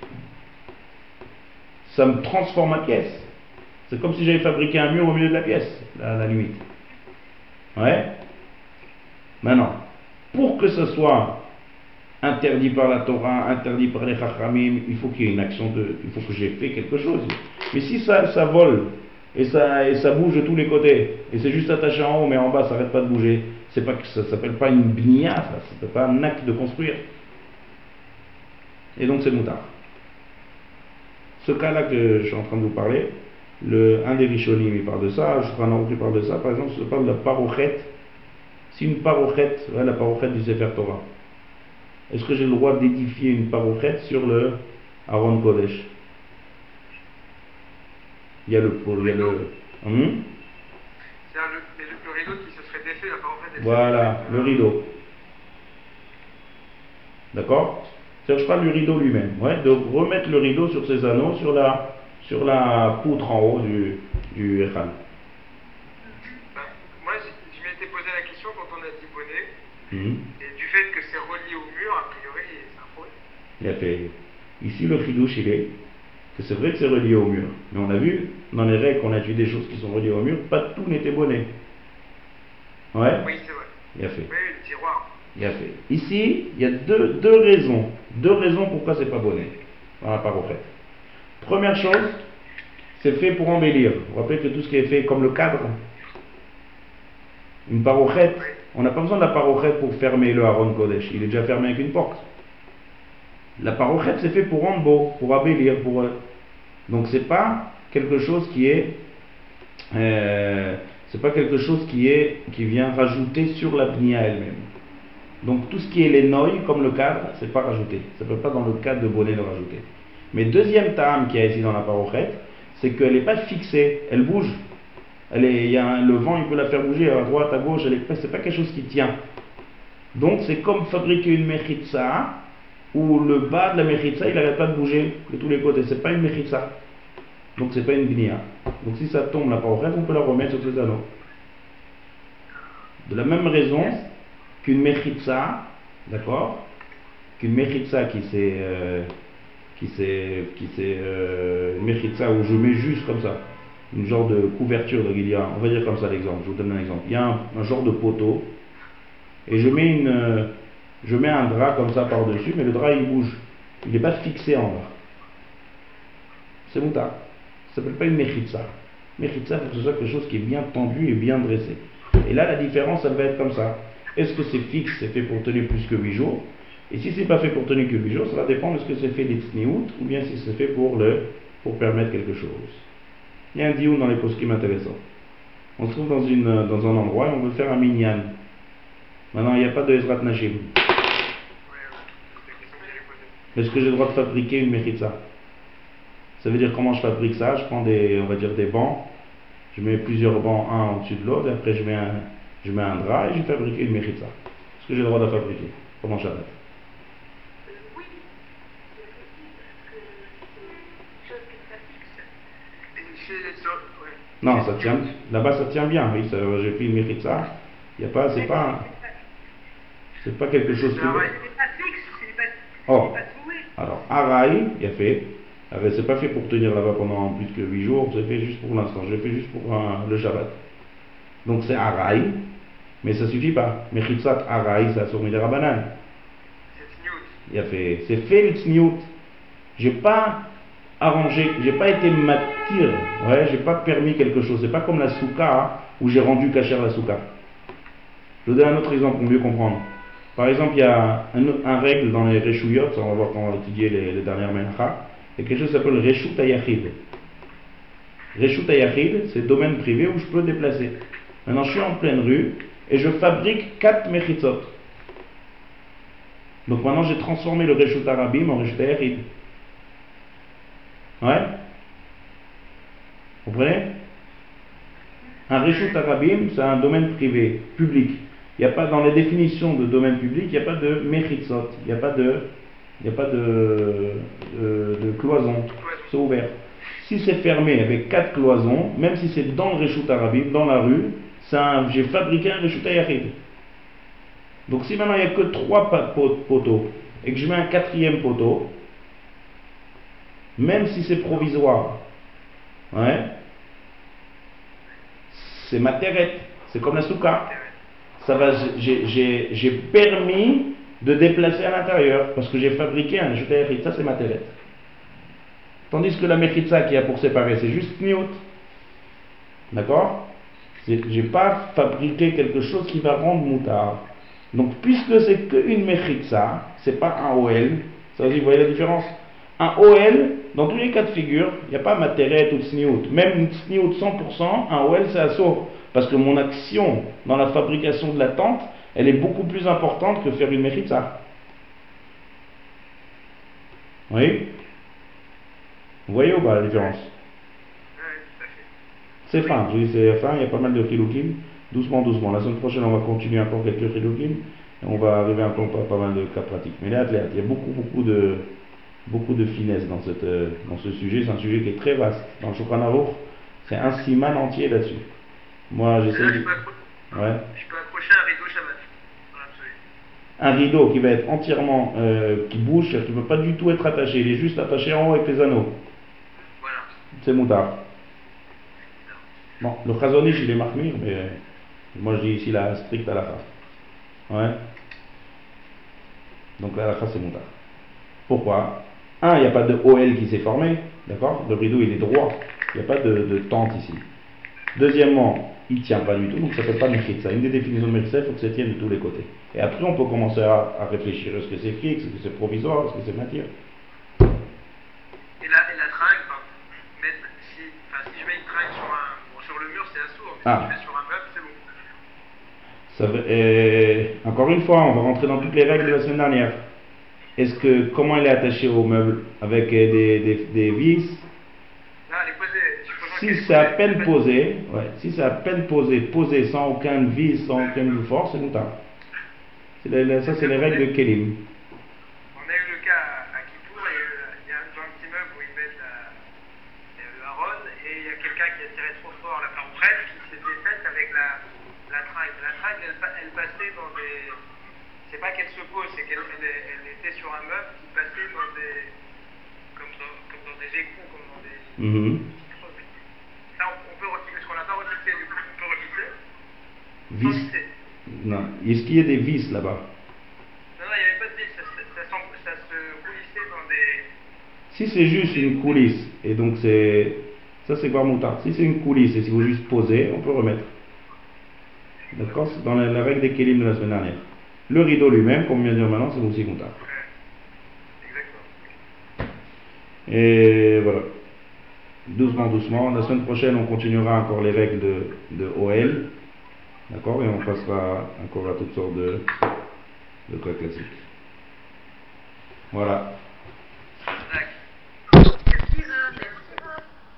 Ça me transforme ma pièce. C'est comme si j'avais fabriqué un mur au milieu de la pièce, à la limite. Ouais? Maintenant, pour que ce soit interdit par la Torah, interdit par les Chachamim, il faut qu'il y ait une action de. Il faut que j'ai fait quelque chose. Mais si ça, ça vole et ça, et ça bouge de tous les côtés, et c'est juste attaché en haut, mais en bas ça n'arrête pas de bouger, c'est pas que ça s'appelle pas une bnia, ça s'appelle pas un acte de construire. Et donc c'est moutar. Ce cas-là que je suis en train de vous parler, le, un des Rishonim il parle de ça, je crois un autre qui parle de ça, par exemple, je parle de la parochet. Si une parochet, ouais, la parochet du Sefer Torah, est-ce que j'ai le droit d'édifier une parochet sur le Aaron Kodesh? Il y a le. Il y a le hum C'est le, le, le rideau qui se serait défait, la parochet. Voilà, le rideau. D'accord? C'est-à-dire, je parle du rideau lui-même, ouais, de remettre le rideau sur ses anneaux, sur la, sur la poutre en haut du, du Echal. Ben, moi, je, je m'étais posé la question quand on a dit bonnet, Hum. et du fait que c'est relié au mur, a priori, c'est un problème. Il a fait. Ici, le chidouche, il est que c'est vrai que c'est relié au mur. Mais on a vu, dans les règles, qu'on a vu des choses qui sont reliées au mur, pas tout n'était bonnet. Ouais? Oui, c'est vrai. Il a fait. Oui, le tiroir. Il a fait. Ici, il y a deux, deux raisons. Deux raisons pourquoi c'est pas bonnet dans la parochet. Première chose, c'est fait pour embellir. Vous vous rappelez que tout ce qui est fait comme le cadre, une parochet, on n'a pas besoin de la parochet pour fermer le Aaron Kodesh. Il est déjà fermé avec une porte. La parochet, c'est fait pour rendre beau, pour embellir, pour. Donc c'est pas quelque chose qui est, euh, c'est pas quelque chose qui est, qui vient rajouter sur la bnia elle-même. Donc tout ce qui est les noïs, comme le cadre, c'est pas rajouté. Ça peut pas dans le cadre de bonnet le rajouter. Mais deuxième tam qui a ici dans la parochet, c'est qu'elle n'est pas fixée, elle bouge. Elle est, il y a un, le vent, il peut la faire bouger à droite, à gauche, elle est, c'est pas quelque chose qui tient. Donc c'est comme fabriquer une mechitza, où le bas de la mechitza, il n'arrête pas de bouger de tous les côtés. C'est pas une mechitza. Donc c'est pas une bnia. Donc si ça tombe la parochet, on peut la remettre sur ses anneaux. De la même raison qu'une mechitza, d'accord, qu'une mechitza qui s'est euh, qui c'est qui c'est euh, une mechitza où je mets juste comme ça une genre de couverture de Gilia, on va dire comme ça l'exemple, je vous donne un exemple. Il y a un, un genre de poteau et je mets une euh, je mets un drap comme ça par dessus, mais le drap il bouge, il n'est pas fixé en bas. C'est mouta. Ça s'appelle pas une mechitza. Mechitza, il faut que ce soit quelque chose qui est bien tendu et bien dressé. Et là la différence elle va être comme ça. Est-ce que c'est fixe, c'est fait pour tenir plus que huit jours? Et si c'est pas fait pour tenir que huit jours, ça va dépendre de ce que c'est fait l'itsniout ou bien si c'est fait pour le pour permettre quelque chose. Il y a un dioun dans les poskim intéressant. On se trouve dans, une, dans un endroit et on veut faire un minyan. Maintenant, il n'y a pas de Ezrat Nashim. Est-ce que j'ai le droit de fabriquer une mechitza? Ça veut dire comment je fabrique ça? Je prends des, on va dire des bancs, je mets plusieurs bancs un au-dessus de l'autre, et après je mets un, je mets un drap et je fabrique une mechitza. Est-ce que j'ai le droit de la fabriquer pendant Shabbat? Oui, c'est possible, parce que c'est une chose qui n'est pas fixe. Et chez les autres, ouais. Non, ça tient, là-bas ça tient bien, oui, ça, j'ai pris une mechitza, il y a pas, c'est pas, c'est pas quelque chose qui... C'est pas fixe, c'est pas, Oh, c'est pas trouvé. alors, Araï, il a fait, Araï, c'est pas fait pour tenir là-bas pendant plus que huit jours, c'est fait juste pour l'instant, je l'ai fait juste pour un, le Shabbat. Donc c'est Araï, mais ça suffit pas. Mechitzat Araï, ça sur Midera Banane. C'est Tzniout. Il a fait, c'est fait le Tzniout. J'ai pas arrangé, j'ai pas été matir, ouais, j'ai pas permis quelque chose. C'est pas comme la souka hein, où j'ai rendu cachère la souka. Je vous donne un autre exemple pour mieux comprendre. Par exemple, il y a un, un règle dans les Reshuyot, on va voir quand on va étudier les, les dernières Menachah, il y a quelque chose qui s'appelle Reshut Ayachid. Reshut Ayachid, c'est le domaine privé où je peux déplacer. Maintenant, je suis en pleine rue et je fabrique quatre mechitzot. Donc maintenant, j'ai transformé le Reshut Arabim en Reshut Ayachid. Ouais? Vous comprenez? Un Reshut Arabim, c'est un domaine privé, public. Il n'y a pas, dans les définitions de domaine public, il n'y a pas de mechitzot, il n'y a pas de, il n'y a pas de, de, de cloison, c'est ouvert. Si c'est fermé avec quatre cloisons, même si c'est dans le Reshut Arabim, dans la rue, j'ai fabriqué un Reshut Ayachid. Donc si maintenant il n'y a que trois poteaux et que je mets un quatrième poteau, même si c'est provisoire, ouais, c'est ma terrette, c'est comme la souka. Ça va, j'ai permis de déplacer à l'intérieur parce que j'ai fabriqué un Reshut Ayachid, ça c'est ma terrette. Tandis que la mechitza qui a pour séparer, c'est juste Tzniout. D'accord? J'ai pas fabriqué quelque chose qui va rendre moutard. Donc, puisque c'est qu'une mechitza, c'est pas un O L, ça aussi, vous voyez la différence? Un O L, dans tous les cas de figure, il n'y a pas materet ou Tzniout. Même une Tzniout cent pour cent, un O L c'est assaut. Parce que mon action dans la fabrication de la tente, elle est beaucoup plus importante que faire une mechitza. Oui? Vous voyez ou pas la différence? Oui, tout à fait. C'est fin, je dis c'est fin, il y a pas mal de chilukim. Doucement, doucement. La semaine prochaine, on va continuer encore quelques chilukim. Et on va arriver encore à pas mal de cas pratiques. Mais là, il y a beaucoup, beaucoup de, beaucoup de finesse dans, cette, dans ce sujet. C'est un sujet qui est très vaste. Dans le Shulchan Aruch, c'est un siman entier là-dessus. Moi, j'essaie Là, de... je peux, accro... ouais. je peux accrocher un rideau Shabbat. Dans l'absolu. Un rideau qui va être entièrement, euh, qui bouge, c'est-à-dire qu'il ne peut pas du tout être attaché. Il est juste attaché en haut avec les anneaux. Voilà. C'est moutard. Bon, le Chazonish, il est mahmir, mais euh, moi je dis ici la stricte halakha. Ouais. Donc la halakha c'est moutard. Pourquoi? Un, il n'y a pas de O L qui s'est formé, d'accord? Le rideau il est droit, il n'y a pas de, de tente ici. Deuxièmement, il ne tient pas du tout, donc ça ne peut pas mechitza. Une des définitions de mechitza, il faut que ça tienne de tous les côtés. Et après on peut commencer à, à réfléchir, est-ce que c'est fixe, est-ce que c'est provisoire, est-ce que c'est matière? Et la, et la tringle, pardon. Ah. tu mets sur un meuble, c'est bon. Ça veut- euh, encore une fois, on va rentrer dans toutes les règles de la semaine dernière. Est-ce que, comment elle est attachée au meuble? Avec euh, des, des, des vis? Là, elle est posée. supposons Si qu'elle est c'est à posée, peine en fait, posé, ouais, si c'est à peine posé, posé sans aucun vis, sans aucune force, c'est moutar. C'est la- la- ça, c'est les règles de Kélim. On a eu le cas à, à Kippour, et euh, il y a dans un petit meuble où ils mettent la, le Aaron, et il y a quelqu'un qui a tiré trop fort la farouchette qui s'était faite avec la, la tringle. La tringle, elle, pa- elle passait dans des. C'est pas qu'elle se pose, c'est qu'elle elle, elle était sur un meuble qui passait dans des. Comme dans, comme dans des écrous, comme dans des. Mhm. Là, on, on peut retisser, parce qu'on n'a pas retissé, du coup, on peut retisser. Sans Vis. visser. Non. Est-ce qu'il y a des vis là-bas? Non, non, il n'y avait pas de vis, ça, ça, ça, s'en- ça se coulissait dans des. Si c'est juste une coulisse, et donc c'est. Ça, c'est pas moutar. Si c'est une coulisse et si vous juste posez, on peut remettre. D'accord? C'est dans la, la règle des Kélim de la semaine dernière. Le rideau lui-même, comme on vient de dire maintenant, c'est aussi moutar. Ouais. Exactement. Et voilà. Doucement, doucement. La semaine prochaine, on continuera encore les règles de, de O L. D'accord? Et on passera encore à toutes sortes de, de cas classiques. Voilà.